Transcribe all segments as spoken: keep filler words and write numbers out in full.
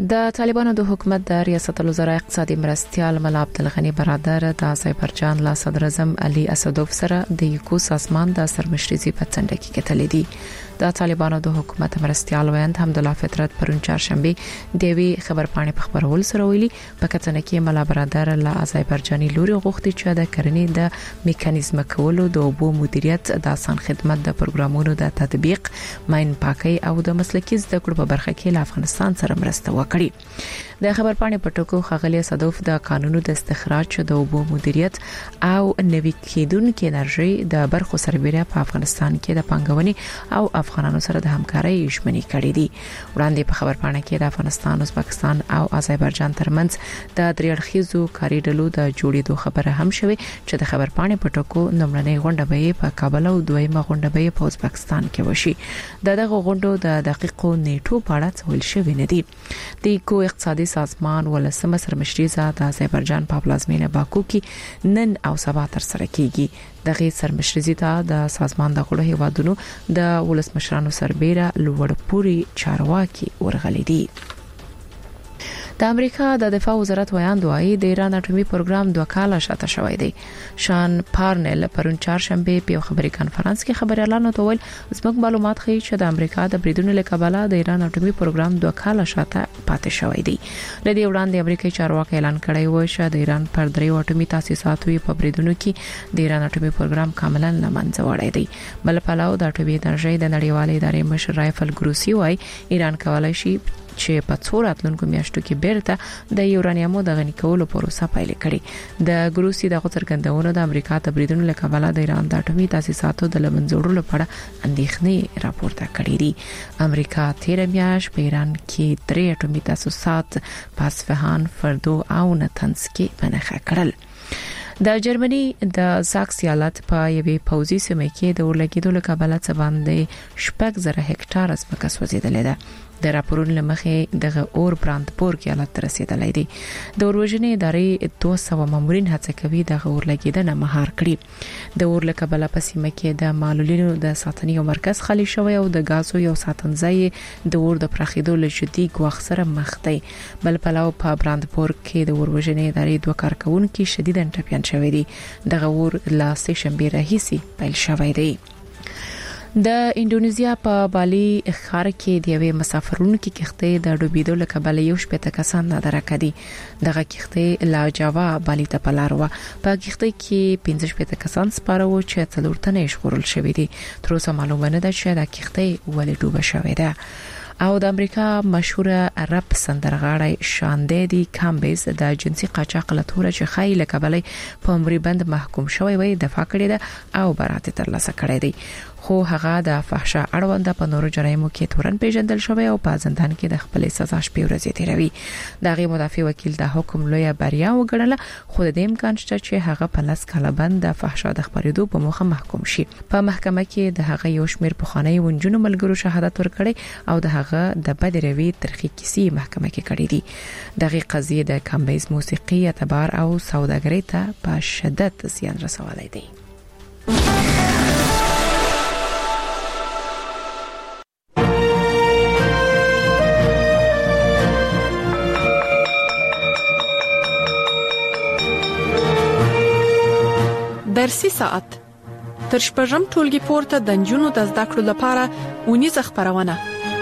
د طالبانو د حکومت د ریاست الوزرا اقتصادي مرستيال ملا عبدالغنی برادر د آذربایجان لا صدر اعظم علي اسدوف سره د یکو سازمان د سرمشريزي په څنډه کې کتلې دي. د طالبانو د حکومت مرستيال ویند حمدالله فطرت پرون چهارشنبه د وی خبرپاڼې په خبرول سره ویلي په کتنه کې ملا برادر لا آذربایجاني لوري غوښتي چې د کرنې د میکانیزم کولو د اوبو مدیریت د آسان خدمت د پروګرامونو د تطبیق ماين پاکي او د مسلکي زده کړو په برخه کې له افغانستان سره مرسته وکړي. د خبرپاڼې په ټکو خغلی صدوف د قانونو د استخراج د اوبو مدیریت او نوي کېدونکو انرژي د برخو سربېره په افغانستان کې د پنګونې او افغانانو سره د همکارۍ ژمنې کړې دي. وړاندې په خبرپاڼه کې د افغانستان او پاکستان او آذربایجان ترمنځ د دریړخیزو کاری ډلو د جوړېدو خبره هم شوه چې د خبرپاڼې په ټکو نمړنۍ غونډه به په کابل او دویمه غونډه به په ازبکستان کې وشي. دغه غونډو د دقیقو نیټو په اړه څه ویل شوی نه دي. د کو اقتصادي سازمان ولسمه سرمشريزه د آذربایجان په پلازمینه باکو کې نن او سبا تر سره کیږي. دغه سرمشريزي ته د سازمان د غړو هیوادونو د ولسمشرانو سربېره لوړپوري چارواکي ورغلي دي. د امریکا د دفاع وزارت ویاند وايي د ایران اټومي پروګرام دوه کاله شاته شوی دی. شان پارنل پرون چهارشنبه په خبري کانفرنس کې خبر اعلان وکړ زموږ معلومات ښیي چې د امریکا د بریدونو لکباله د ایران اټومي پروګرام دوه کاله شاته پاتې شوی دی. لدی وړاندې امریکایي چارواکي اعلان کړی و چې د ایران پر دریو اټومي تاسیساتو په بریدونو کې د ایران اټومي پروګرام کاملا لمنځه وړی دی. بل پلاو د اټومي انرژي د نړیوالې ادارې مشر رایفل ګروسی وايي ایران کولای شي چې په څو راتلونکو میاشتو کې بیرته د یورانیمو د غني کولو پروسه پیل کړي. د ګروسی د غوڅرګندونو د امریکا د بریدونو لکباله د ایران د اټومي تاسیساتو د لمنځوړلو لپاره اندېښنې راپورته کړې دي. امریکا تیر میاشت په ایران کې درې اټومي تاسیسات په اصفهان، فردو او نتنز کې پنهخه کړل. د جرمني د زاکس ایالت په یوې پوځي سیمه کې د ورلګیدو لکباله څه باندې شپږ زره هکټار ځمکه سوځیدلې ده. د راپورونو لمخې دغه اور براندبورګ ایالت ته رسیدلی دی. د اوروژنې ادارې دوه سوه مامورین هڅه کوي د اورلګیدنه مهار کړي. د اور لکباله په سیمه کې د معلولینو د ساتنې مرکز خالی شوی او د غازو یو ساتنځای د اور د پراخېدو له جدي ګواښ سره مخ دی. بل پلاو په براندبورګ کې د اوروژنې ادارې دوه کارکونکو شدیداً ټپيان شوی دي. دغه اور لا سه شنبه راهیسي پیل شوی دی. د انډونیزیا په بالي ښار کې د یوې مسافرونکو کښتۍ د ډوبېدو لکباله یو شپږ کسان نادره دي. دغه کښتۍ لا جاوا بالي ته پلار و. په کښتۍ کې پنځه شپږ کسان سپاره و چې څلور تنه ژغورل شوی دي. تر اوسه معلومه نه ده چې د کښتۍ ولې ډوبه شوې ده. او د امریکا مشهور رپ سندرغاړی شاندی کامبیز د جنسي قاچاق لټوره چې خای لکبلې په عمر بند محکوم شوی وي دفاع کړې ده او برات ترلاسه کړې دي. خو هغه د فحشا اړوند په نورو جرایمو کې تورن پیژندل شوی او په زندان کې د خپل سزا شپې ورځې تیروي. دغه مدافع وکیل د حکم لوی بریا وګڼله خو د امکان شته چې هغه په لاس کاله بند د فحشا د خبرېدو په موخه محکوم شي. په محکمه کې د هغه یو شمېر پخوانی ونجونو ملګرو شهادت ورکړي او د هغه د بدروي ترخی کیسې محکمه کې کړې دي. دغه قضیه د کامبیز موسیقي اعتبار او سوداګرۍ ته په شدت زیان رسولای دی. درسي ساعت تر شپږم ټولګي پورته د نجونو د زده کړو لپاره اونیزه خبرونه.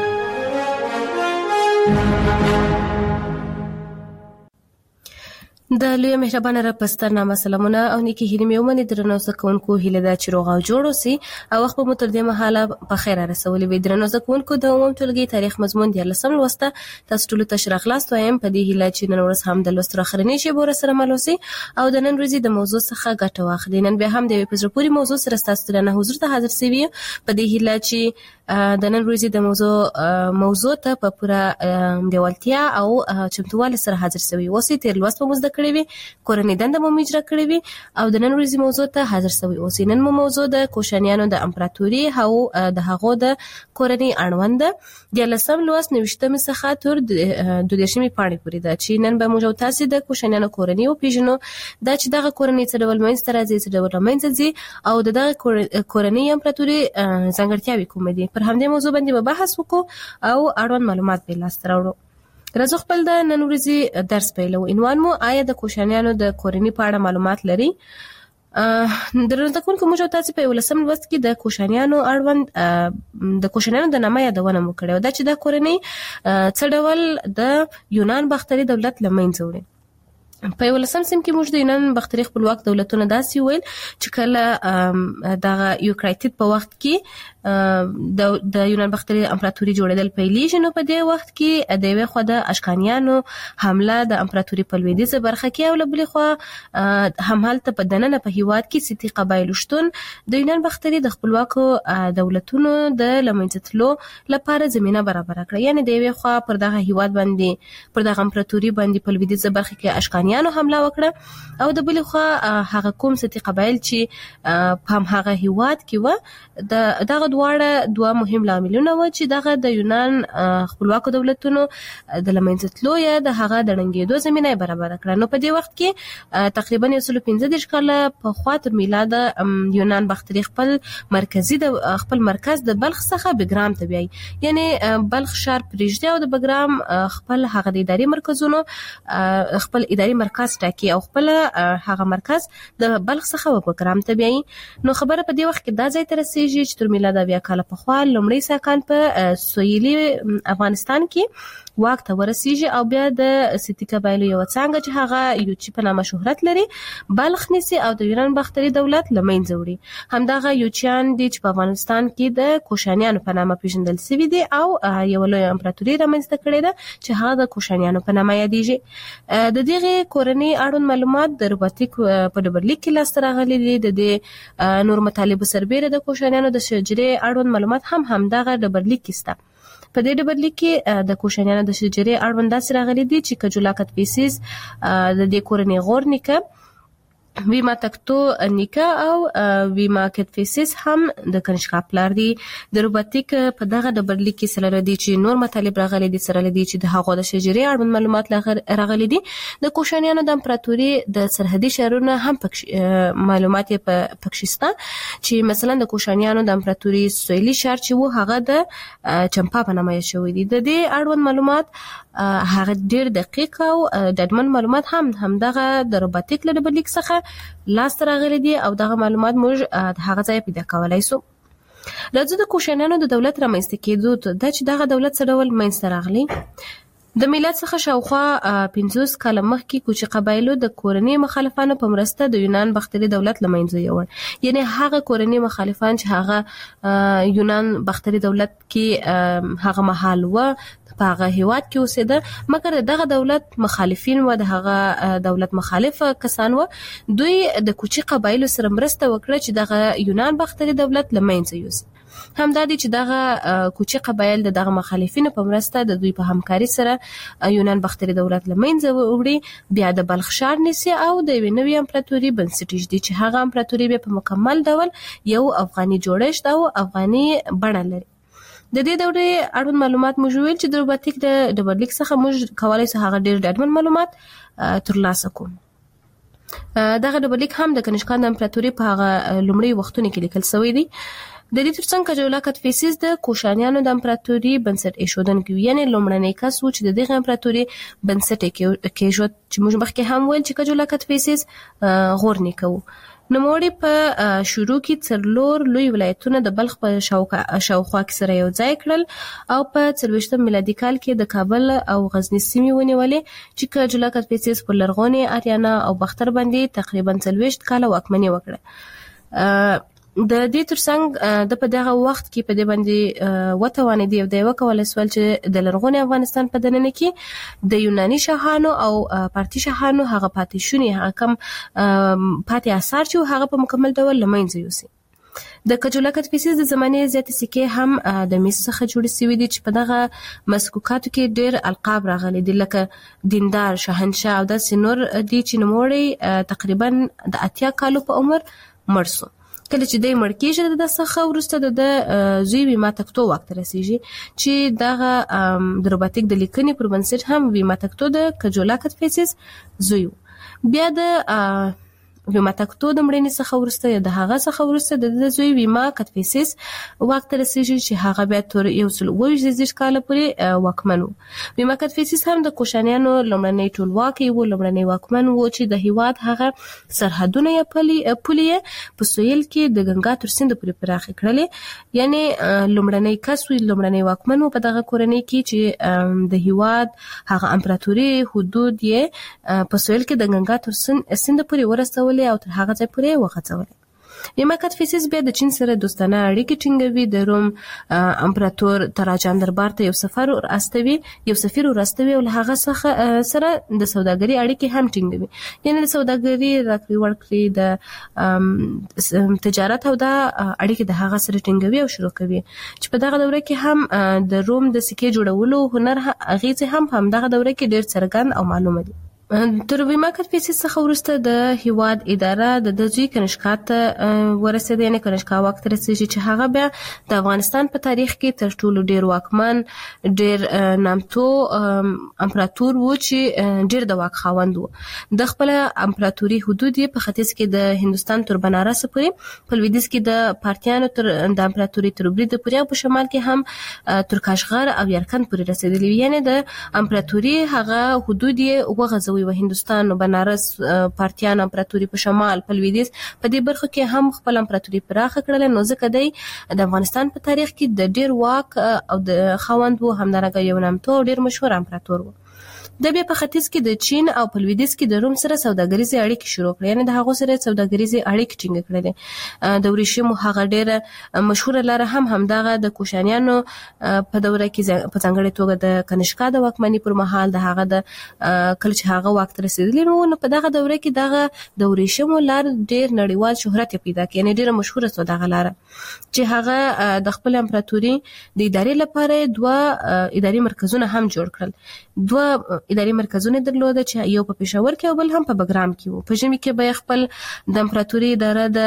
د لوی مهربانه رب سترنامه سلامونه او نیکی هیله مې ومني درنو زکونکو هیله دا چې روغ او جوړ اوسئ او وخت په متردې مهاله په خیر رسولې وي. درنو زکونکو د عموم ټولګي تاریخ مضمون دی لسم لوسته تاسو ټول ته شرح خلاص وایم په دې هیله چې نن ورځ هم د لوستر اخرنی شی بور سره ملوسي او د نن ورځې د موضوع څخه ګټه واخلئ. نن به هم د پزره پوری موضوع سره تاسو ته حضور ته حاضر سوي په دې هیله چې د نن ورځې د موضوع موضوع ته په پوره دیوالتیا او چمتووالي سره حاضر سوي اوسئ. تیر لوست په مزد کړی وي کورنۍ دنده مو اجرا کړې وي او د نن ورځې موضوع ته حاضر سوي اوسئ. نن مو موضوع د کوشانیانو د امپراتوري او د هغو د کورنۍ اړوند د لسم لوست نوښتمه څخه تر د دویشمې پاڼې پورې ده چې نن به موږ تاسو د کوشانیانو کورنۍ او پیژنو دا چې دغه کورنۍ څه ډول منځ ته راځي څه ډول منځ ځي او دغه کورنۍ امپراتوري ځانګړتیاوې کومې دي. پر همدې موضوع باندې به بحث وکړو او اړوند معلومات به لاس ته راوړو. راځو خپل د نن ورځې درس پیلو. عنوان مو آیا د کوشانیانو د کورنۍ په اړه معلومات لري؟ درنو تکونکو موږ تاسو په ولسم لوست کې د کوشانیانو اړوند د کوشانیانو د نامه یادونه مو کړې و دا چې د کورنۍ څه ډول د یونان باختري دولت لمنځه وړي. په ولسم سیم کې موږ د یونان باختري خپلواک دولتونه داسې ویل چې کله د یوکرایټید په وخت کې د د یونان باختري امپراتوري جوړېدل پیلېږي، نو په دې وخت کې د یوې خوا د اشکانیانو حمله د امپراتوري په لویدیځه برخه کې او له بلې خوا همالته په دننه په هیواد کې سیتي قبایلو شتون د یونان باختري د خپلواکو دولتونو د لمنځه تلو لپاره زمینه برابره کړه. یعنې د یوې خوا پر دغه هیواد باندې پر دغه امپراتوري باندې په لویدیځه برخه کې اشکانیانو حمله وکړه او د بلې خوا هغه کوم سیتي قبایل چې په هم هغه هیواد کې و د دغه دواړه دوه مهم لاملونه و چې دغه د یونان خپلواکو دولتونو د لمنځه تلو یا د هغه د ړنګېدو زمینه برابره کړه. نو په دې وخت کې تقریبا یو سل پنځه دېرش کاله په خوا تر میلاد یونان باختري خپل مرکزی د خپل مرکز د بلخ څخه بګرام ته بیاي، یعنی بلخ ښار پرېږدي او د بګرام خپل هغه د اداري مرکزونو خپل اداري مرکز ټاکي او خپل هغه مرکز د بلخ څخه بګرام ته بیاي. نو خبره په دې وخت کې دا ځای ته رسیږي چې تر میلاد بیا کاله په خوا لومړی ساکان په سویلي افغانستان کې واک ته ورسیږي او بیا د سیتي قبایلو یو څنګه چې هغه یوچی په نامه شهرت لري بلخ نیسي او د یونان باختري دولت لمنځه وړي. همدغه یوچیان دي چې په افغانستان کې د کوشانیانو په نامه پیژندل شوي دي او یو لوی امپراتوري رامنځته کړې ده چې هغه د کوشانیانو په نامه یادېږي. د دغه کورنۍ اړوند معلومات د روباتیک په ډبرلیک کې لاسته راغلي دي. د دې نور مطالب سربېره د کوشانیانو د شجرې اړوند معلومات هم همدغه ډبرلیک کې شته. په دې ډبرلیک کې د کوشانیانو د شجرې اړوند داسې راغلي دي چې کجولا کتفیسیس د دې کورنۍ غور نیکه، ویما تکتو نیکه او ویما کتفیسیس هم د کنشکا پلار دي. د روباتیک په دغه ډبرلیک کې سره دي چې نور مطالب راغلي دي سره دي چې د هغو د شجرې اړوند معلومات راغلي دي. د کوشانیانو د امپراتوري د سرحدي شهرونو هم معلومات په پکشستا چې مثلا د کوشانیانو د امپراتوري سویلي شهر چې وو هغه د چمپا په نامه شوی دي. د دې اړوند معلومات هغه ډیر دقیق او ډاډمن معلومات هم همدغه د روباتیک له ډبرلیک څخه لاس راغلي دي او دغه معلومات موږ د هغه ځای پیدا کولای شو. راځو د کوشانیانو د دولت رامنځته کېدو ته دا چې دغه دولت څه ډول منځته راغلی. د میلاد څخه شاوخوا پنځوس کاله مخکې کوچي قبایلو د کورنۍ مخالفانو په مرسته د یونان باختري دولت لمنځه یوړ، یعنی هغه کورنۍ مخالفان چې هغه یونان باختري دولت کې هغه مهال و په هغه هیواد کې اوسېده، مګر دغه دولت مخالفین و د هغه دولت مخالف کسان و دوی د کوچي قبایلو سره مرسته وکړه چې دغه یونان باختري دولت لمنځه یوسي. همدا دي چې دغه کوچي قبایل د دغه مخالفینو په مرسته د دوی په همکاري سره یونان باختري دولت لمنځه وړي، بیا د بلخ ښار نیسي او د یوې نوې امپراتوري بنسټ ایږدي چې هغه امپراتوري بیا په مکمل ډول یو افغاني جوړښت او افغاني بڼه لري. د دې دورې اړوند معلومات موږ ویل چې د روباتیک د ډبرلیک څخه موږ کولای شو هغه ډېر ډاډمن معلومات ترلاسه کوو. دغه ډبرلیک هم د کنشکا د امپراتوري په هغه لومړي وختونو کې لیکل شوی دی. د دې ترڅنګ کجولا کتفیسیس د کوشانیانو د امپراتوري بنسټ ایښودونکی، یعنی لومړنی کس و چې د دغه امپراتوري بنسټ کېښود چې موږ مخکې هم ویل چې کجولا کتفیسیس غور نیکه و. نوموړي په شروع کې څلور لوی ولایتونه د بلخ په شاوخوا کې سره یو ځای کړل او په څلوېښتم میلادي کال کې د کابل او غزني سیمې ونیولې چې کجولا کتفیسیس پر لرغونې آریانا او باختر باندې تقریبا څلوېښت کاله واکمني وکړه. د دې ترڅنګ د په دغه وخت کې په دې باندې وتوانېدی او د وکولای سوال چې د لرغوني افغانستان په دننه کې د یوناني شاهانو او پارتي شاهانو هغه پاتې شوني هغه کم پاتې آثار چې هغه په مکمل ډول لمنځه یوسي. د کجولا کتفیسیس د زمانې زیاتې سکې هم د مس څخه جوړې شوي دي چې په دغه مسکوکاتو کې ډېر القاب راغلي دي لکه دیندار، شاهنشاه او داسې نور دي چې نوموړی تقریبا د اتیا کالو په عمر مړ شو. کله چې دی مړ کېږي د څخه وروسته د زوی ویما تکتو وخت رسیږي چې دغه د روباتیک د لیکنې پر بنسټ هم ویما تکتو د کجولا کتفیسیس زوی. بیا د ویما تکتو د مړینې څخه وروسته یا د هغه څخه وروسته د زوی ویما کدفیسس واک ته رسیږي چې هغه بیا تر یو سل اووه ویشت کال پورې واکمن و. ویما کدفیسس هم د کوشانیانو لومړنی ټولواکي و، لومړنی واکمن و چې د هیواد هغه سرحدونه یې پولې په سویل کې د ګنگا تر سیند پورې پراخ کړلې. یعنی لومړنی کس و، لومړنی واکمن و په دغه کورنۍ کې چې د هیواد هغه امپراتوري حدود یې په سویل کې د ګنگا تر سیند پورې ورسول او تر هغه ځای پورې وغځولې. ویما کدفیسس بیا د چین سره دوستانه اړیکې ټینګوي، د روم امپراتور تراجان دربار ته یو سفر ورستوي یو سفیر ورستوي او له هغه څخه سره د سوداګري اړیکې هم ټینګوي. یعنی د سوداګري راکړې ورکړې د تجارت او د اړیکې د هغه سره ټینګوي او شروع کوي چې په دغه دوره کې هم د روم د سکې جوړولو هنر اغیزه هم هم دغه دوره کې ډیر څرګند او معلومه دي. تر ویما کدفیسس څخه وروسته د هیواد اداره د دزوی کنشکا ته ورسېده، یعنی کنشکا واک ته رسېږي چې هغه بیا د افغانستان په تاریخ کې تر ټولو ډیر واکمن، ډیر نامتو امپراتور و چې ډیر د واک خاوند و. د خپل امپراتوري حدود په ختیځ کې د هندستان تر بنارس پورې، په لویدیځ کې د پارتیانو تر د امپراتوري تر برید پورې، او په شمال کې هم تر کاشغر او یرکند پورې رسېدلی. یعنی د امپراتوري هغه حدود یې وغځوي و هندستان، بنارس، پارتیان امپراتوري په شمال، په لویدیځ په دې برخو کې هم خپل امپراتوري پراخه کړل. نو ځکه دی د افغانستان په تاریخ کې د ډیر واک او د خاوند وو، همدارنګه یو نامتو ډیر مشهور امپراتور وو. د بیا په ختیځ کې د چین او په لویدیځ کې د روم سره سوداګریزي اړیکې شروع کړې، یعنی د هغو سره سوداګریزي اړیکې ټینګ کړې. د ورېښمو هغه ډېره مشهوره لاره هم همدغه د کوشانیانو په دوره کې په ځانګړې توګه د کنشکا د واکمنۍ پر مهال د هغه د کله چې هغه واک ته رسېدلی نو نو په دغه دوره کې دغه د ورېښمو لار ډېر نړیوال شهرت پیدا کړ، یعنی ډېره مشهوره شوه دغه لاره چې هغه د خپل امپراتوري د ادارې لپاره دوه اداري مرکزونه هم جوړ کړل. دوه اداري مرکزونه درلوده چې یو په پېښور کې او بل هم په بګرام کې وو. په ژمي کې به خپل د امپراتوري اداره د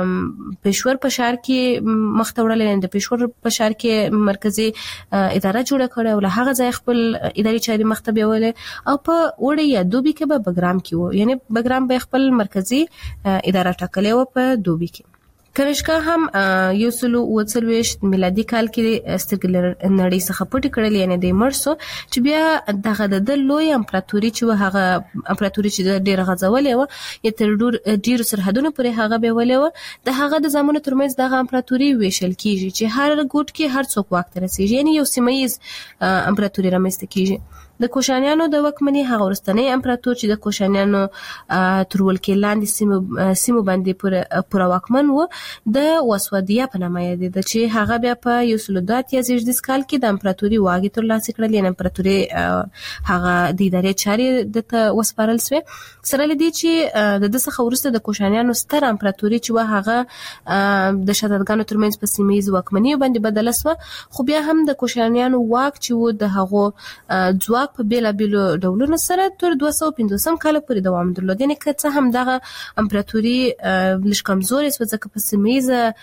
پېښور په ښار کې مخ ته وړلې، د پېښور په ښار کې مرکزي اداره جوړه کړه او له هغه ځای خپل اداري چارې مخ ته بیولې، او په وړي یا دوبي کې به بګرام کې وو، یعنی بګرام به خپل مرکزي اداره ټاکلې و په دوبي کې. کنشکا هم یو سل اووه څلوېښت میلادي کال کې سترګې نړۍ څخه پټې کړل، یعنی د مړ شو چې بیا دغه د لوی امپراتوري چې هغه امپراتوري چې ډېره غځولې وه یا تر ډېرو سرحدونو پورې هغه بیولې وه، د هغه د زامنو ترمنځ دغه امپراتوري ویشل کیږي چې هر ګوټ کې هر څوک واک ته رسېږي، یعنی یو سیمه ییز امپراتوري رامنځته کیږي. د کوشانیانو د واکمنۍ هغه وروستنی امپراتور چې د کوشانیانو تر ولکې لاندې سیمو سیمو باندې پوره واکمن و، د وسودیا په نامه یادېده، چې هغه بیا په یو سل دوه اتیا زېږدیز کال کې د امپراتوري واګې ترلاسه کړل، یعنې امپراتوري هغه د ادارې چارې دته وسپارل سوې. سره له دې چې د ده څخه وروسته د کوشانیانو ستر امپراتوري چې وه هغه د شدادګانو ترمنځ په سیمه ییزو واکمنیو باندې بدله سوه، خو بیا هم د کوشانیانو واک چې و د هغو ځواک په بیلابیلو ډولونو سره تر دوه سوه پنځوسم کال پورې دوام درلود. یعنې که څه هم دغه امپراتوري لږ کمزورې سوه ځکه په سیمه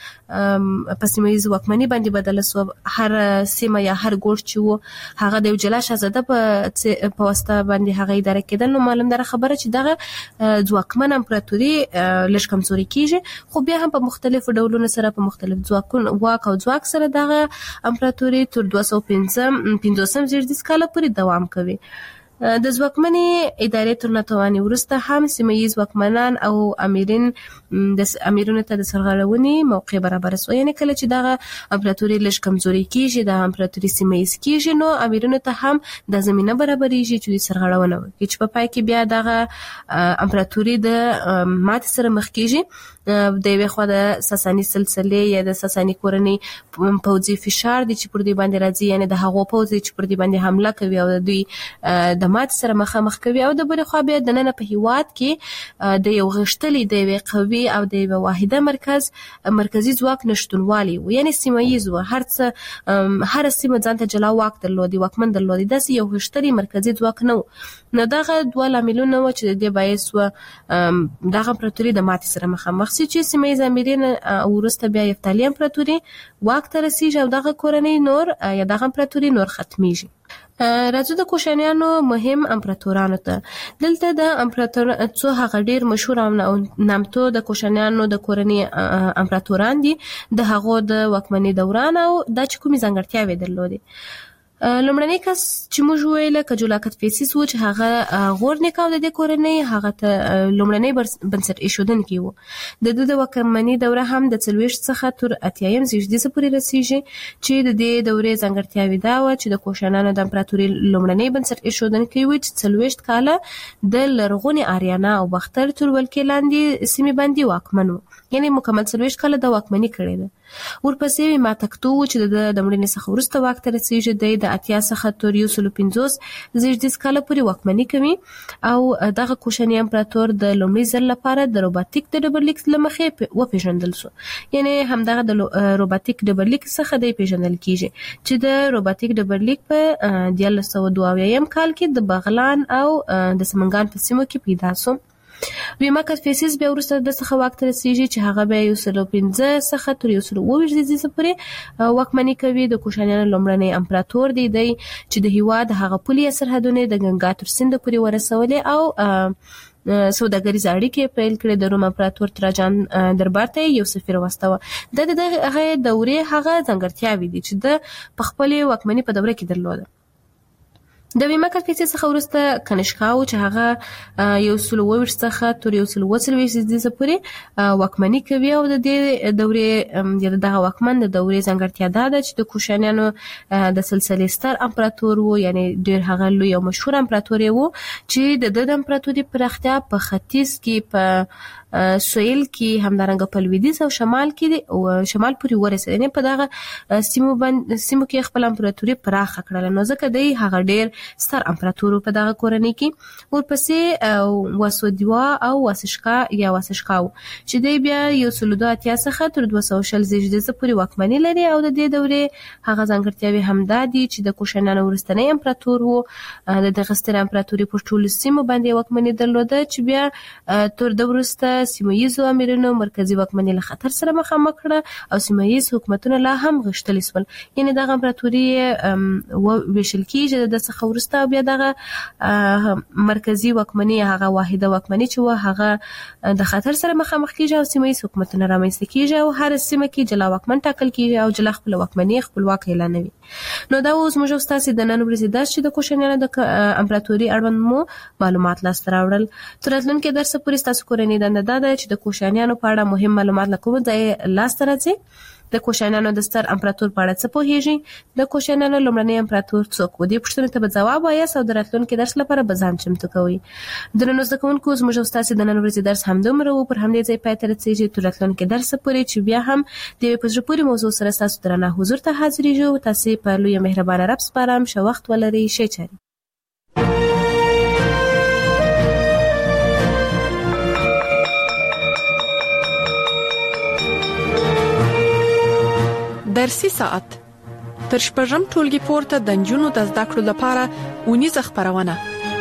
ییزه په سیمه ییزه واکمنۍ باندې بدله سوه، هر سیمه یا هر ګوټ چې و هغه د یو جلا شهزاده په واسطه باندې هغه اداره کېدل، نو معلومداره خبره چې دغه ځواکمن امپراتوري لږ کمزوري کیږي، خو بیا هم په مختلفو ډولونو سره په مختلف ځواکونو واک او ځواک سره دغه امپراتوري تر دوه سوه پنځوسم زېږدیز کال پورې دوام کوي. د ځواکمنې ادارې تر ناتوانۍ وروسته هم سیمه ییز واکمنان او امیرین د امیرونو ته د سرغړونې موقع برابره سوه، یعنې کله چې دغه امپراتوري لږ کمزوري کیږي، د امپراتوري سیمه ییز کیږي، نو امیرونو ته هم د زمینه برابریږي چې دوی سرغړونه وکړي، چې په پای کې بیا دغه امپراتوري د ماتې سره مخ کیږي. د یوې خوا د ساساني سلسلې یا د ساساني کورنۍ پوځي فشار دی چې پر دوی باندې راځي، یعنې د هغو پوځ چې پر دوی باندې حمله کوي او د دوی د ماتې سره مخامخ کوي، او د بلې خوا بیا دننه په هیواد کې د یو غښتلي د یوې قوي او د یوه واحده مرکز مرکزي ځواک نشتونوالی و، یعنې سیمه ییز و، هر څه هره سیمه ځان ته جلا واک درلودي، واکمن درلودي، داسې یو غښتلی مرکزي ځواک نه و. نو دغه دوه لاملونه و چې د دې باعث و دغه امپراتوري د ماتې سره مخامخ سي، چې سیمه ییز امیرین وروسته بیا یفتالي امپراتوري واک ته رسیږي او دغه کورنۍ نور یا دغه امپراتوري نور ختمیږي. راځو د کوشانیانو مهم امپراتورانو ته. دلته د امپراتور څو هغه ډیر مشهور او نامتو د کوشانیانو د کورنۍ امپراتوران دي، د هغو د واکمنۍ دوران او د چې کومې ځانګړتیاوې درلودې. لومړنی کس چې موږ ویل کجولا کتفیسیس و چې هغه غور نیکاو د دې کورنۍ هغه ته لومړنی بنسټ ایښودونکی و. د د د واکمنۍ دوره هم د څلوېښت څخه تر اتیایم زېږدیزه پورې رسیږي چې د دې دورې ځانګړتیاوې دا و چې د کوشانیانو د امپراتورۍ لومړنی بنسټ ایښودونکی و چې څلوېښت کاله د لرغونې آریانا او باختر تر ولکې لاندې سیمې باندې واکمن و، یعنی مکمل څلوېښت کاله د واکمنۍ کړې ده. ورپسې ما تکتو چې د مړینې څخه وروسته واک ته رسیږي، د اتیا څخه تر یو سل پنځوس زېږدیز کاله پورې واکمني کوي او دغه کوشاني امپراتور د لومړي ځل لپاره د روباتیک د ډبرلیک له مخې وپېژندل شو، یعنی همدغه د روباتیک ډبرلیک څخه د پیژندل کیږي چې د روباتیک ډبرلیک په دیارلس سوه دوه اویایم کال کې د بغلان او د سمنګان په سیمو کې پیدا شو. ویما کتفیسیس بیا وروسته د څخه واک ته رسیږي چې هغه بیا یو سل پنځه څخه تر یو سل اووه ویشت زېږدیزه پورې واکمني کوي. د کوشانیانو لومړنی امپراتور دی دی چې د هیواد هغه پولي سرحدونه د ګنګا تر سیند پورې ورسولې او سوداګریز اړیکې پیل کړې. د روم امپراتور تراجان دربار ته یو سفیر واستاوه. د دغه دورې هغه ځانګړتیاوې دي چې د په خپلې واکمنۍ په دوره کې درلوده. د ویما کتفیسیس څخه وروسته کنشکاو چې هغه یو سل اووه ویشت څخه تر یو سل اووه څلوېښت زېږدیزه پورې واکمني کوي او د دې دورې یا دغه واکمن د دورې ځانګړتیا دا ده چې د کوشانیانو د سلسلې ستر امپراتور و، یعنی ډېر هغه لوی او مشهور امپراتور و چې د د امپراتورۍ پراختیا په ختیځ کې، په سویل کې، همدارنګه په لویدیځ او شمال کې او شمال پورې ورسېد، یعنی په دغه سیمو باندې سیمو کې خپل امپراتوري پراخه کړله. نو ځکه دی هغه ډېر ستر امپراتور په دغه کورنۍ کې. ورپسې واسودیوا او واسشکا یا واسشکاو چې دی بیا یو سل دوه اتیا څخه تر دوه سوه شل زېږدیزه پورې واکمني لري او د دې دورې هغه ځانګړتیاوې همدا دي چې د کوشانیانو وروستنی امپراتور و. د دغه ستر امپراتورۍ په ټولو سیمو باندې واکمني درلوده چې بیا تر د وروسته سیمه ییزو امیرانو مرکزی واکمنۍ له خطر سره مخامخ کړه او سیمه ییز حکومتونه لا هم غښتلي شول، یعنی دغه امپراتوري ویشل کیږي د څخه وروسته بیا دغه مرکزی واکمنۍ هغه واحده واکمنۍ چې و هغه د خطر سره مخامخ کیږي او سیمه ییز حکومتونه رامنځته کیږي او هر سیمه کې جلا واکمن ټاکل کیږي او جلا خپل واکمنۍ خپلواک اعلانوي. نو دا اوس موږ ستاسو د نن ورځې درس چې د کوشانیانو د امپراتوري اړوند مو معلومات لاسته راوړل. تر راتلونکي درس پورې تاسو کورنۍ دنده دا ده چې د کوشانیانو په اړه مهم معلومات له کومه ځایه لاسته راځي، د کوشانیانو د ستر امپراتور په اړه څه پوهیږئ، د کوشانیانو لومړنی امپراتور څوک و. دې پوښتنې ته به ځواب وایاست او د راتلونکي درس لپاره به ځان چمتو کوئ. درنو زده کوونکو، زموږ او ستاسو د نن ورځې درس همدومره و. پر همدې ځای پای ته رسیږي. تر راتلونکي درس پورې چې بیا هم د یوې په زړه پورې موضوع سره ستاسو درانه حضور ته حاضرېږو. تاسې په لویه مهربانه رب سپارم. ښه وخت ولرئ. ښې چارې. درسي ساعت تر شپږم ټولګي پورته د نجونو د زده کړو لپاره اونیزه خپرونه.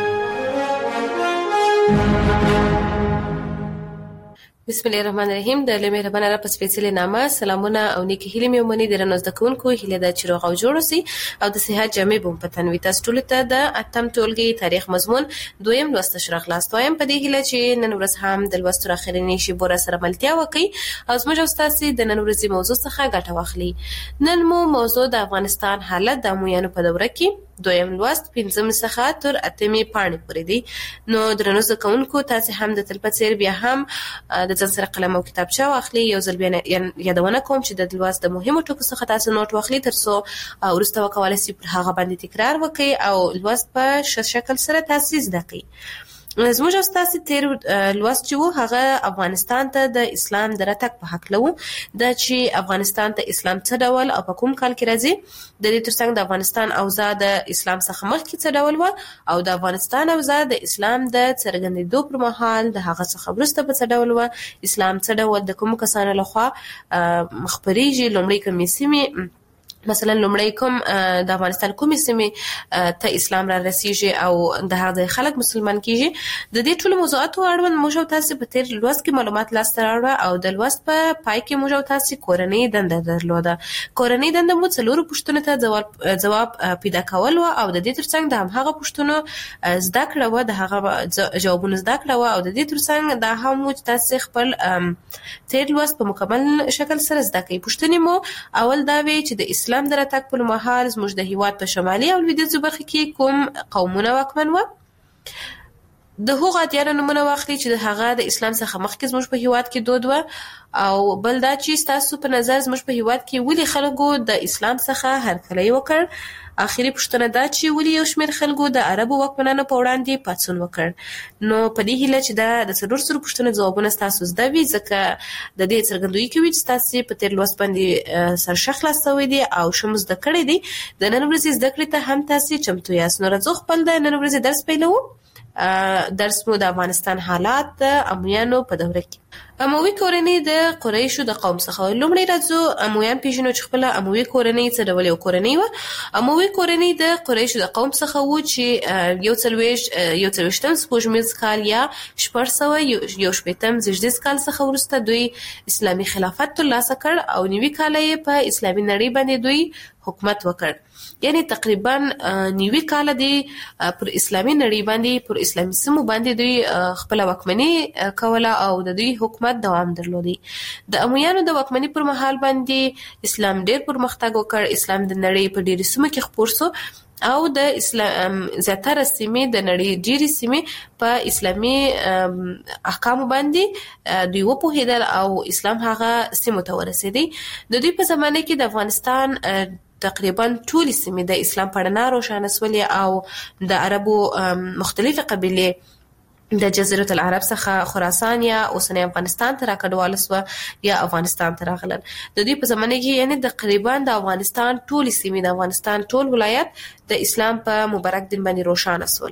بسم الله الرحمن الرحیم. د لوی مهربانه رب په سپېڅلې نامه سلامونه او نیکی هیلې مې ومني. درنو زده کوونکو، هیله ده چې روغ او جوړ اوسئ او د صحت جامې به مو په تن وي. تاسو ټولو ته د اتم ټولګي تاریخ مضمون دویم لوست ښه راغلاست وایم په دې هیله چې نن ورځ هم د لوست تر اخرنۍ شیبو را سره ملتیا وکړئ او زموږ او ستاسو د نن ورځې موضوع څخه ګټه واخلئ. نن مو موضوع د افغانستان حالت د امویانو په دوره کې دویم لوست پنځم څخه تر اتمې پاڼې پورې دی. نو درنو زده کوونکو، تاسو هم د تل په څیر بیا هم د ځان سره قلم او کتابچه واخلئ. یو ځل بیا یادونه کوم چې د لوست د مهمو ټکو څخه تاسو نوٹ واخلئ ترڅو وروسته وکولای شئ پر هغه باندې تکرار وکړئ او لوست په ښه شکل سره تاسو زده کړئ. زموږ او ستاسو تیر لوست چې و هغه افغانستان ته د اسلام د راتګ په هکله و، دا چې افغانستان ته اسلام څه ډول او په کوم کال کې راځي، د دې ترڅنګ د افغانستان اوضاع د اسلام څخه مخکې څه ډول و او د افغانستان اوضاع د اسلام د څرګندېدو پر مهال د هغه څخه وروسته په څه ډول و، اسلام څه ډول د کومو کسانو لخوا خپرېږي، لومړی کومې سیمې مثلا لومړی کوم د افغانستان کومې سیمې ته اسلام را رسیږي او د هغه خلک مسلمان کیږي. د دې ټولو موضوعاتو اړوند موږ تاسو په تیر لوست کې معلومات لاسته راوړل او د لوست په پای کې موږ تاسو کورنۍ دنده درلوده. کورنۍ دنده مو څلورو پوښتنو ته جواب جواب پیدا کول او د دې ترڅنګ د هغه پوښتنو زده کړه و د هغه جوابونه زده کړه او د دې ترڅنګ د هم تاسو خپل تیر لوست په مکمل شکل سره زده کړئ. پوښتنې مو اول دا وی چې د اسلام د راتګ په مهال زموږ د هیواد په شمالي او لویدیځو برخو کې کوم قومونه واکمن و. د هغو ادیانو نومونه واخلي چې د هغه د اسلام څخه مخکې زموږ په هیواد کې دود و او بل دا چې تاسو په نظر زموږ په هیواد کې ولې خلکو د اسلام څخه هرکلی وکړ. اخیری پوښتنه دا چې ولې یو شمېر خلکو د عربو واکمنانو په وړاندې پاڅون وکړ. نو په دې هیله چې دا د څلور سلو پوښتنو ځوابونه تاسو زده وي ځکه د دې څرګندوي کوي چې تاسو په تیر لوست باندې سرښه خلاصوي دي او شمو زده کړی دي. د نن ورځې زده کړې ته هم تاسو چمتو یاست. نو راځو خپل د نن ورځې درس پیلوو. درس مو د افغانستان حالات د امویانو په دوره کې. اموي کورنۍ د قریشو د قوم څخه. لومړی راځو امویان پیژنو چې خپل اموي کورنۍ څه ډول یو کورنۍ و. اموي کورنۍ د قریشو د قوم څخه و چې یو څلوېښت یو څلوېښتم سپوږمیز کال یا شپږ سوه یو شپېتم زیږدیز کال څخه وروسته دوی اسلامي خلافت ترلاسه کړ او نوي کال یې په اسلامي نړۍ باندې دوی حکومت وکړ. یعنی تقریبا نیوي کال دی پر اسلامي نړۍ باندې پر اسلامي سیمو باندې دوی خپل واکمني کوله او د دوی حکومت دوام درلودي. د امویانو د واکمني پر مهال باندې اسلام ډېر پرمختګ وکړ. اسلام د نړۍ په ډېرو سیمو کې خپور شو او د اسلام زیاتره سیمې د نړۍ ډېرې سیمې په اسلامي احکامو باندې دوی وپوهېدل او اسلام هغه سیمو ته ورسېدی. د دوی په زمانه کې د افغانستان تقریبا ټول سیمې د اسلام په رڼا روښانه شولې او د عربو مختلفې قبیلې د جزیره العرب څخه خراسان یا اوسنی افغانستان ته راکډواله سوه یا افغانستان ته راغلل. د دوی په زمانه کې یعنی تقریبا د افغانستان ټول سیمې د افغانستان ټول ولایت د اسلام په مبارک دین باندې روښانه شول.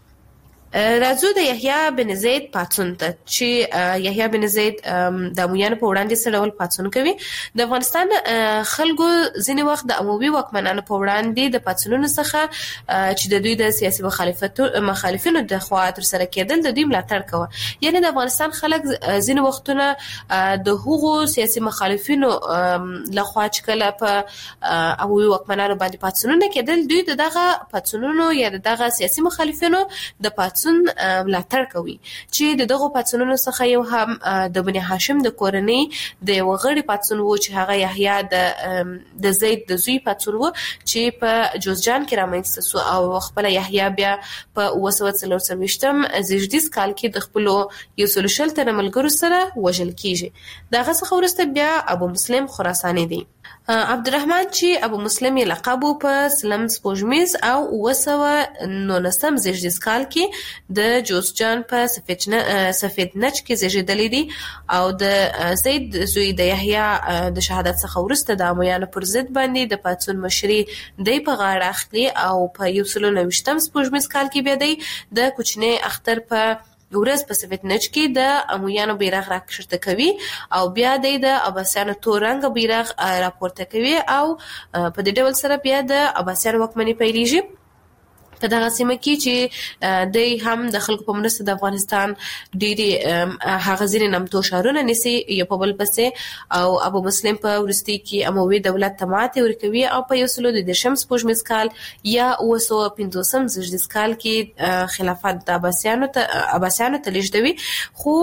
راځو د یحیی بن زید پاڅون ته چې یحیی بن زید د امویانو په وړاندې څه ډول پاڅون کوي. د افغانستان خلکو ځینې وخت د اموي واکمنانو په وړاندې د پاڅونونو څخه چې د دوی د سیاسي مخالفینو د خوا ترسره کېدل د دوی ملاتړ کوه. یعنی د افغانستان خلک ځینې وختونه د هغو سیاسي مخالفینو لخوا چې کله په اموي واکمنانو باندې پاڅونونه کېدل دوی د دغه پاڅونونو یا د دغه سیاسي مخالفینو د پاڅون ملاتړ کوي چې د دغه پاڅونونو څخه یو هم د بني هاشم د کورنۍ د یو غړي پاڅون وو چې هغه یحیی د د زید د زوی پاڅون وو چې په جوزجان کې رامنځته شو او خپل یحیی بیا په اوه سوه څلور څلوېښتم زیږدیز کال کې د خپل یو سل شل تنه ملګرو سره وژل کیږي. دغه څخه وروسته بیا ابو مسلم خراساني دی. عبدالرحمن چې ابو مسلم یې لقب په سلم سپوږمیز او اوه سوه نولسم زیږدیز کال کې د جوزجان په سفید نج کې زیږیدلی دی او د زید زوی د یحیی د شهادت څخه وروسته د امویانو پر ضد باندې د پاڅون مشري دی په غاړه اخلي او په یو سل نوېشتم سپوږمیز کال کې بیا دی د کوچنی اختر په ورځ په سفید نج کې د امویانو بیرغ راکښته کوي او بیا د عباسیانو تور رنګ بیرغ راپورته کوي او په دې ډول سره بیا د عباسیانو واکمني پیلېږي. په دغه سیمه کې چې دوی هم د خلکو په مرسته د افغانستان ډېرې هغه ځینې نامتو ښارونه نیسي یو په بل پسې او ابو مسلم په وروستي کې اموي دولت ته ماتې ورکوي او په یو سل دېرشم سپوږمیز کال یا اوه سوه پنځوسم زیږدیز کال کې خلافت د عباسیانو ته عباسیانو ته لیږدوي. خو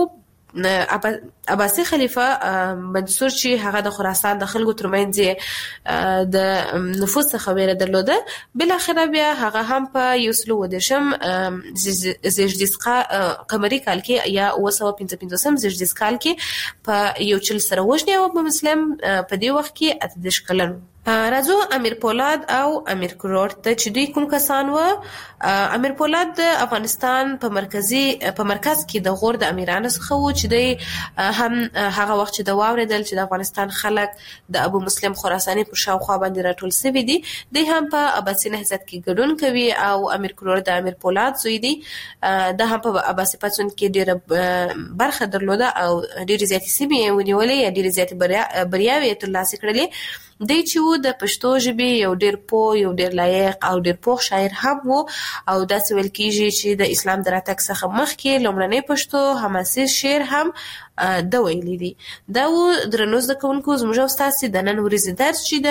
عباسي خلیفہ منصور چې هغه د خراسان د خلکو ترمنځ د نفوذ څخه ویره درلوده بل اخره بیا هغه هم په یو سل اووه دېرشم زیږدیز قمري کال کې یا اوه سوه پنځه پنځوسم زیږدیز کال کې په یو چل سره وژني او ابو مسلم په دې وخت کې اته دېرش کلن. راځو امیر پولاد او امیر کروړ ته چې دوی کوم کسان و. امیر پولاد د افغانستان په مرکزي په مرکز کې د غور د امیرانو څخه و چې دوی هم هغه وخت چې د واوریدل چې د افغانستان خلک د ابو مسلم خراساني پر شاوخوا باندې راټول شوي دي دوی هم په عباسي نهضت کې ګډون کوي او امیر کروړ د امیر پولاد زوی دی. د هم په عباسي پاڅون کې ډېره برخه درلوده او ډېرې زیاتې سیمې یې ونیولې یا ډېرې زیاتې بریاوې یې ترلاسه کړلې دی چې و د پښتو ژبې یو ډیر پوه یو ډیر لایق او ډیر پوه شاعر هم و او داسې ویل کیږي چې د اسلام د راتګ څخه مخکې لومړنی پښتو حماسي شعر هم د ویلي دي. دا و درنو زده کوونکو زموږ او ستاسې د نن ورځې درس چې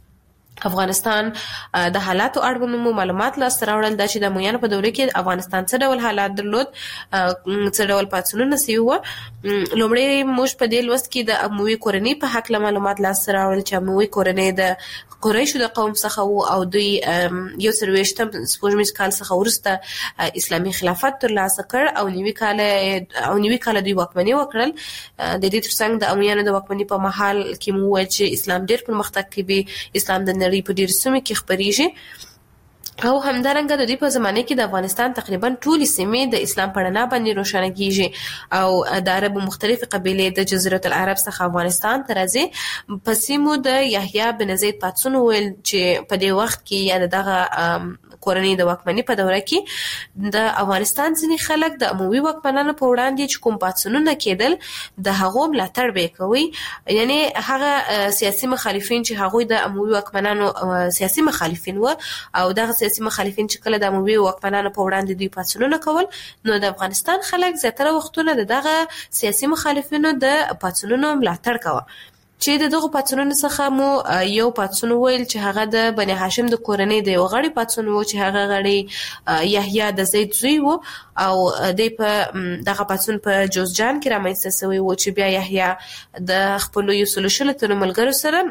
د افغانستان د حالاتو اړوند معلومات لاسته راوړل دا چې د امویانو په دوره کې افغانستان څه ډول حالات درلود، څه ډول پاڅونونه سوي وو. لومړی موږ په دې لوست کې د اموي کورنۍ په حق معلومات لاسته راوړل چې اموي کورنۍ د قریشو د قوم څخه وو او دوی یو سرویشتم سپوږمیز کال څخه وروسته اسلامي خلافت ترلاسه کړ او نوي کال او نوي کال دوی واکمني وکړل. د دې ترڅنګ د امویانو د واکمني په محل کې مو وایي چې اسلام ډېر پرمختګ کوي، اسلام د نړۍ په ډېر سیمو کې خپرېږي او همدارنګه د دې په زمانه کې د افغانستان تقریبا ټولې سیمې د اسلام په رڼا باندې روښانه کیږي او د عربو مختلفې قبیلې د جزیره العرب څخه افغانستان ته راځي. په سیمو د یحیی بن زید پاڅون ویل چې په دې وخت کې یا دغه کورنۍ د واکمنۍ په دوره کې د افغانستان ځینې خلک د اموي واکمنانو په وړاندې چې کوم پاڅونونه کېدل د هغو ملاتړ به کوي، یعنی هغه سیاسي مخالفین چې هغوی د اموي واکمنانو سیاسي مخالفین و او دغه سیاسي مخالفین چې کله د اموي واکمنانو په وړاندې دوی پاڅونونه کول نو د افغانستان خلک زیاتره وختونه دغه سیاسي مخالفینو د پاڅونونو ملاتړ کوي. چې دغه پاڅونونو څخه مو یو پاڅون ویل چې هغه د بني هاشم د کورنۍ د یو غړي پاڅون و چې هغه غړي یحیی د زید زوی و او د په دغه پاڅون په جوزجان کې رامنځته شوی و چې بیا یحیی د خپل یو سلوشل تر ملګرو سره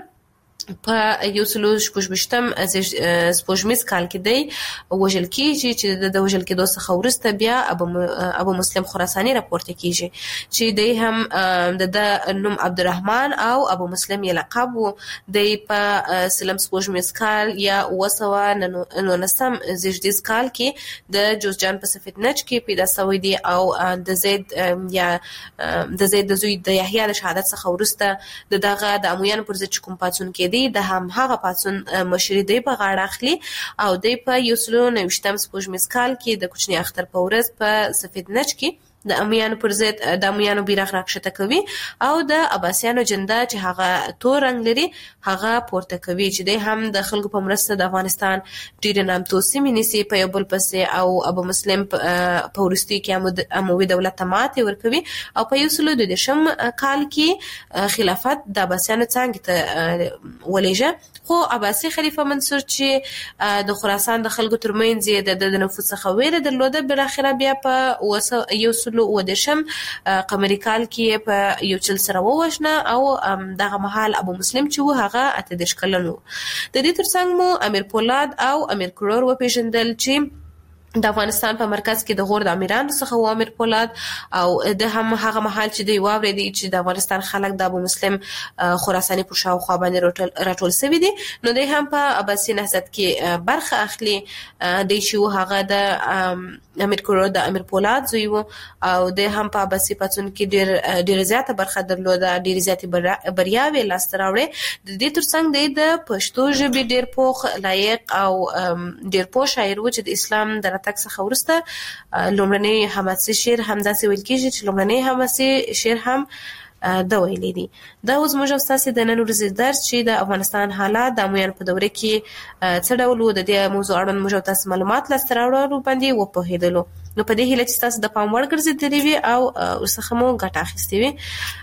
په یو سلو شپږم سپوږمیز کال کې دی وژل کیږي چې د وژل کېدو څخه وروسته بیا ابو ابو مسلم خراساني راپورته کیږي چې دی هم د نوم عبدالرحمن او ابو مسلم یې لقب وو. دی په سلم سپوږمیز کال یا وسوه نولسم زیږدیز کال کې د جوزجان په سفید نج کې پیدا شوی دی او د زید یا د زید د زوی د یحیی د شهادت څخه وروسته دغه د امویانو پر ضد کوم پاڅون کې د هم هغه پاڅون مشري دی په غاړه اخلي او دی په یو سلو نویشتم سپوږمیز کال کې د کوچني اختر په ورځ په سفید نج کې د امویانو پر ضد د امویانو بیرغ راکښته کوي او د عباسیانو جنډه چې هغه تور رنګ لري هغه پورته کوي چې دی هم د خلکو په مرسته د افغانستان ډېر نامتو سیمې نیسي په یو بل پسې او ابو مسلم په وروستي کې اموي دولت ته ماتې ورکوي او په یو سلو دوه دېرشم کال کې خلافت د عباسیانو څانګې ته ولېږه. خو عباسي خلیفه منصور چې د خراسان د خلکو ترمنځ یې د نفوذ څخه ویره درلوده بالاخره بیا په یو سلو و درشم قمري کال کې په یو چل سره ووژنه او دغه مهال ابو مسلم چې و هغه اته دېرش کلن و. د دې ترڅنګ مو امیر پولاد او امیر کروړ وپېژندل چې د افغانستان په مرکز کې د غور د امیرانو څخه و امیر پولاد او د هم هغه مهال چې دی واورېدی چې د افغانستان خلک د ابو مسلم خراساني پر شاوخوا باندې راټول شوي دي نو دی هم په عباسي نهضت کې برخه اخلي. دی چې هغه د امیر کروړ د امیر پولاد زوی و او د هم په عباسي پاڅون کې ډېر ډېر زیاته برخه درلوده، ډېر زیاتې بریاوې لاسته راوړې. د دې ترڅنګ دی د پښتو ژبې ډېر پوخ لایق او ډېر پوه شاعر و چې د اسلام د راتګ څخه وروسته لومړنی حماسي شعر همداسې ویل کېږي چې لومړنی حماسي شعر هم د ویلي دي. دا اوس موږ او ستاسې د نن ورځې درس چې د افغانستان حالات د امویانو په دوره کې څه ډول و د دې موضوع اړوند موږ او تاسې معلومات لاسته راوړلو باندې وپوهېدلو. نو په دې هیله چې تاسو د پام وړ ګرځېدلي وي او ورڅخه مو ګټه اخیستې وي.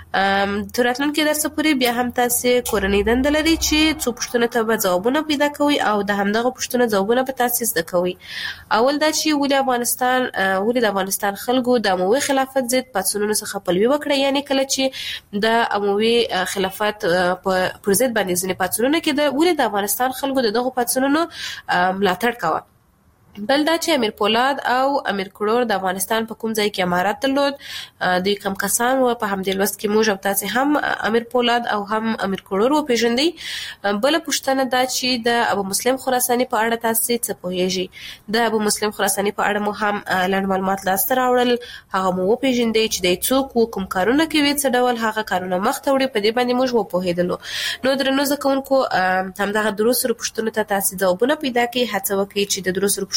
تر راتلونکي درسه پورې بیا هم تاسې کورنۍ دنده لري چې څو پوښتنو ته به ځوابونه پیدا کوئ او د همدغه پوښتنو ځوابونه به تاسې زده کوئ. اول دا چې ولې افغانستان ولې د افغانستان خلکو د اموي خلافت ضد پاڅونونو څخه پلوي وکړه، یعنی کله چې د اموي خلافت پر ضد باندې ځینې پاڅونونه کېده ولې د افغانستان خلکو د دغو پاڅونونو ملاتړ کوه. بل دا چې امیر پولاد او امیر کروړ د افغانستان په کوم ځای کې امارات درلود، دوی کم کسان و. په همدې لوست کې موږ او تاسې هم امیر پولاد او هم امیر کروړ وپېژندئ. بله پوښتنه دا چې د ابو مسلم خراساني په اړه تاسې څه پوهېږئ. د ابو مسلم خراساني په اړه مو هم لنډ معلومات لاسته راوړل، هغه مو وپېژندئ چې دی څوک و، کوم کارونه کوي، څه ډول هغه کارونه مخته وړي. په دې باندې موږ وپوهېدلو. نو درنو زده کوونکو همدغه درو سرو پوښتنو ته تاسې ځوابونه پیدا کړئ. هڅه وکړئ چې د درو سرو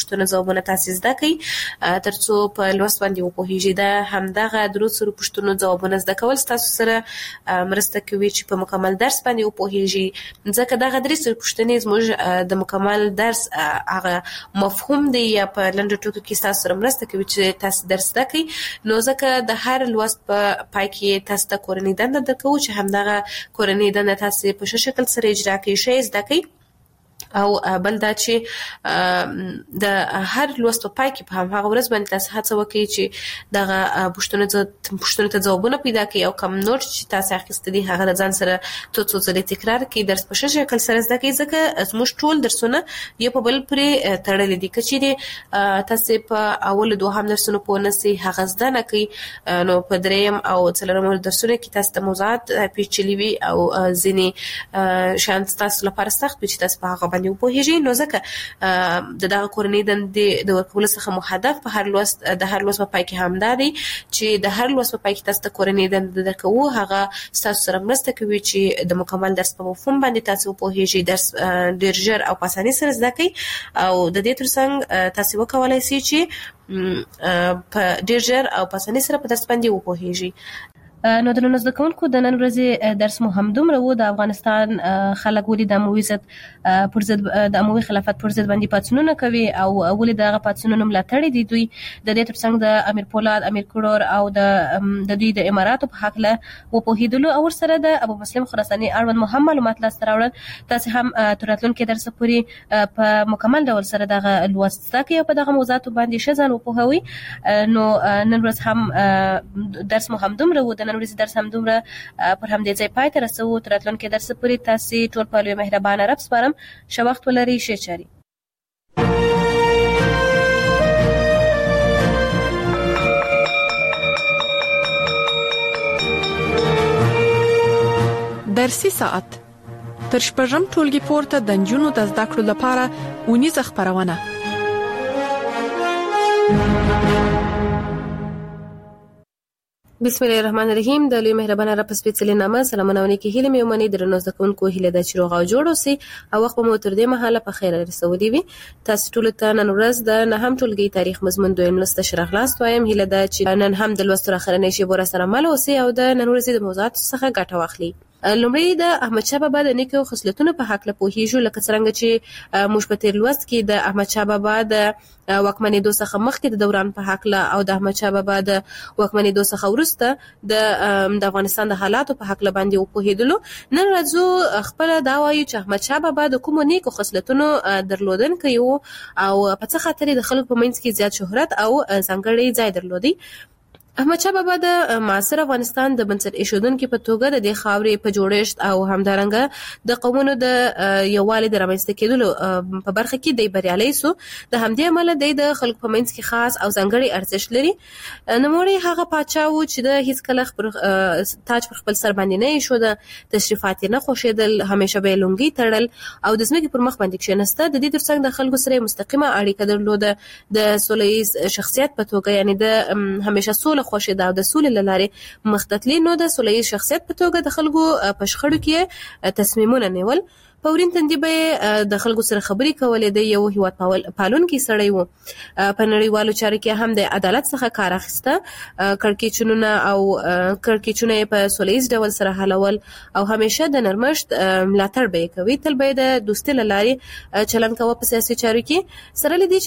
پوښتنو ځوابونه تاسو زده کړئ ترڅو په لوست باندې وپوهیږئ. دا همدغه درو سره پوښتنو ځوابونه زده کول تاسو سره مرسته کوي چې په مکمل درس باندې وپوهیږئ، ځکه دا درې سره پوښتنې زموږ د مکمل درس هغه مفهوم دی یا په لنډو ټکو کې تاسو سره مرسته کوي چې تاسو درس زده کړئ. نو ځکه د هر لوست په پای کې تاسو ته کورنۍ دنده درکوو چې همدغه کورنۍ دنده تاسو په ښه شکل سره اجرا کړئ، شی زده کړئ. او بل دا چې د هر لوست په پای کې په هغه ورځ باندې تاسو هڅه وکړئ چې دغه پوښتنو ته پوښتنو ته ځوابونه پیدا کړئ او کوم نوټ چې تاسو اخیسته دي هغه د ځان سره څو څو ځلې تکرار کړئ، درس په ښه شکل سره زده کړئ، ځکه زموږ ټول درسونه یو په بل پرې تړلي دي. که چیرې تاسو په اول دوهم درسونو پوه نشئ هغه زده نه کړئ، نو په دریم او څلورم درسونو کې تاسو ته موضوعات پیچلي وي او ځینې شیان تاسو لپاره سخت وي چې تاسو په هغه باندې وپوهیږئ. نو ځکه د دغه کورنۍ دندې د ورکولو څخه مو هدف په هر لوست د هر لوست په پای کې همدا دی چې د هر لوست په پای کې تاسو ته کورنۍ دنده درکوو، هغه تاسو سره مرسته کوي چې د مکمل درس په مفهوم باندې تاسو وپوهیږئ، درس ډیر ژر او په اسانۍ سره زده کړئ. او د دې ترڅنګ تاسو وکولای شئ چې په ډیر ژر او په اسانۍ سره په درس باندې وپوهیږئ. نو د نن زده کوونکو د نن ورځې درس مو هم دومره وو. د افغانستان خلک ولې د اموي ضد پر ضد د اموي خلافت پر ضد باندې پاتونونه کوي او ولې دغه پاتونونه ملاتړ دي دوی د دې ترڅنګ د امیر پولاد، امیر کروړ او د د دوی د اماراتو په حق له وپوهیدلو او سره د ابو مسلم خراساني اړوند مهم معلومات لاسته راوړل. تاسو هم تراتلونکو درس پورې په مکمل ډول سره دغه لوست کوي او په دغه موضوعات باندې شزن وپوهوي. نو نن ورځ هم درس مو هم دومره وو. د ورځ درس هم دومره پر هم دې ځای پای ته رسو. تراتلونکو درس پورې تاسو ټول په لوی مهربانه رب سپارم. ښه وخت ولرئ. ښه چاري. درسي ساعت تر شپږم ټولګي پورته د نجونو د زده کړو لپاره اونیزه خبرونه. بسم الله الرحمن الرحیم. د لوی مهربانه رب سپیڅلي نامه سلامونه ونکي هیله مې ومني درنو زده کوونکو هیله د چروغ او جوړ اوسئ او وخت مو تر دې مهاله په خیر رسولي وي. تاسو ټول ته نن ورځ د نهم ټولګي تاریخ مضمون دویم لوست شرحلاست وایم. هیله ده چې نن هم د لوست راخرنې شی بور سره مل اوسئ او د نن ورځې د موضوعات څخه ګټه واخلئ. لومړی د احمد شاه بابا د نیکو خصلتونو په حق له پوهیږو، لکه څنګه چې موږ په تیر لوست کې د احمد شاه بابا د واکمنېدو څخه مخکې د دوران په حق له او د احمد شاه بابا د واکمنېدو څخه وروسته د د افغانستان د حالاتو په حق له باندې وپوهیدلو. نن راځو خپل دا وایو چې احمد شاه بابا د کومو نیکو خصلتونو درلودونکی و او په څه خاطر د خلکو په منځ کې زیات شهرت او ځانګړی ځای درلودي. احمد شاه بابا د معاصر افغانستان د بنسټ ایښودونکو په توګه د دې خاورې په جوړښت او همدارنګه د قومونو د یووالي د رامنځته کېدلو په برخه کې د بریالي سو. د همدې عمله د خلکو په منځ کې خاص او ځانګړي ارزښت لري. نوموړی هغه پاچا و چې د هیڅ کله خپل تاج پر خپل سر باندې نه ایښود، تشریفات نه خوښېدل، همیشه به لونګي تړل او د ځمکې پر مخ باندې کښېنسته. د دې ترڅنګ د خلکو سره مستقیمه اړیکه درلوده. د سولهییز شخصیت په توګه یعنی د همیشه سوله خوښه دا د سولې لاره مختتلی. نو د سولهییز شخصیت په توګه د خلکو په شخړو کې تصمیمونه نیول. په ورین تندې به د خلکو سره خبرې کولې. د یو هیواد پالونکي سړی و. په نړیوالو چارو کې هم د عدالت څخه کار اخیسته. کړکېچونه او کړکېچونه په سولهییز ډول سره حلول او همیشه د نرمښت ملاتړ به کوي. تل به د دوستۍ لارې چلند کوي په سیاسي چارو کې. سره لدی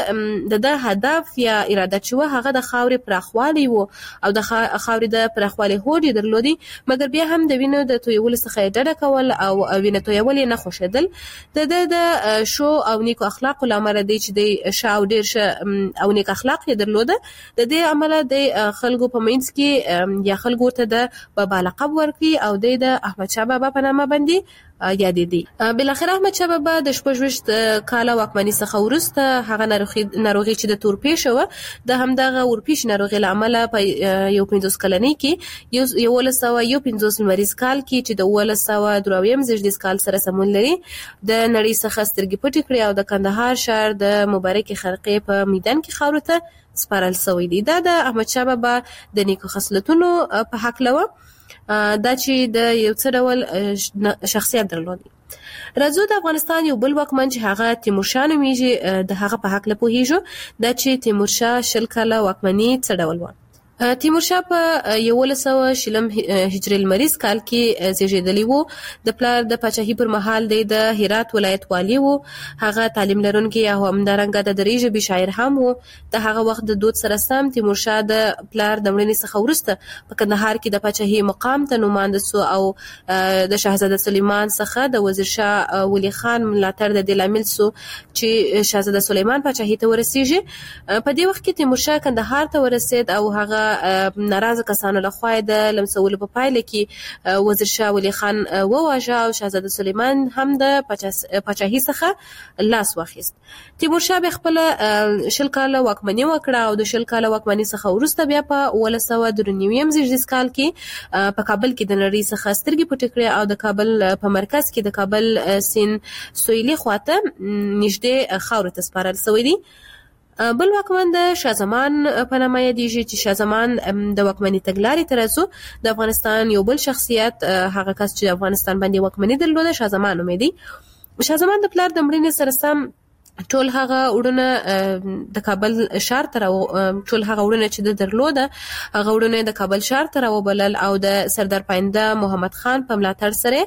چې د د هدف یا اراده چې هغه د خاورې پراخوالی وو او د خاورې د پراخوالی هوډ درلودي، مګر بیا هم د وینو د تویولو څخه ډډه کول او وینې تویول نه خوشیدل. د د شو او نیکو اخلاق لامل دی چې د شاو ډیر ش او نیک اخلاق یې درلوده. د دې عمله د خلکو په منځ کې یا خلکو ته د بابا لقب ورکړي او د احمد شاه بابا په نامه باندې یاد دي. بل اخر احمد شاه بابا د شپږ کاله واکمنۍ څخه وروسته هغه ناروغي ناروغي چې د تورپېښه و د همدغه ورپېښ ناروغي لامل په یو پنځوس کلنۍ کې یو یو لسوه یو پنځوس لمریز کال کې چې د اوولس سوه درویم زیږدیز کال سره سمون لري د نړۍ څخه سترګې پټې کړې او د کندهار ښار د مبارکې خرقې په میدان کې خاورو ته سپارل شوی دی. دا د احمد شاه بابا د نیکو خصلتونو په حق لوه دا چې د یو څه ډول شخصیت درلودي. راځو د افغانستان یو بل واکمن چې هغه تیمورشاه نومیږي د هغه په حق له پوهیږو دا چې تیمورشاه شل کاله واکمني څه ډول و. تیمورشاه په یولس سوه شلم هجري لمریز کال کې زیږیدلی و. د پلار د پاچاهۍ پر مهال د هرات ولایت والی و. هغه تعلیم لرونکی او همدارنګه د دري ژبې شاعر هم و. د هغه وخت د دود سره سم تیمورشاه د پلار د مړینې څخه وروسته په کندهار کې د پاچاهۍ مقام ته نوماند شو او د شاهزاده سلیمان څخه د وزیر شاه ولی خان ملاتړ د دې لامل شو چې شاهزاده سلیمان پاچاهۍ ته ورسیږي. په دې وخت کې تیمورشاه کندهار ته ورسید او هغه ناراضه کسانو له خوا د لمسولو په پایله کې وزیر شاه ولی خان وواژه او شاهزاده سلیمان هم د پاچاهۍ څخه لاس واخیست. تیمورشاه به خپل شل کاله واکمني وکړه او د شل کاله واکمني څخه وروسته بیا په اوولس سوه درې نوي زیږدیز کال کې په کابل کې د نړۍ څخه سترګې پټې کړې او د کابل په مرکز کې د کابل سیند سویلي خواته نږدې خاورو ته سپارل شوی دی. بل واکمن د شاه زمان په نامه یادیږي چې شاه زمان د واکمنۍ تګلارې ته راځو. د افغانستان یو بل شخصیت هغه کس چې افغانستان باندې واکمني درلوده شاه زمان نومیدي. شاه زمان د پلار د مړینې سره سم ټول هغه وړونه د کابل شهر ته ټول هغه وړونه چې د درلوده هغه وړونه د کابل شهر ته راوبلل او د سردار پاینده محمد خان په ملاتړ سره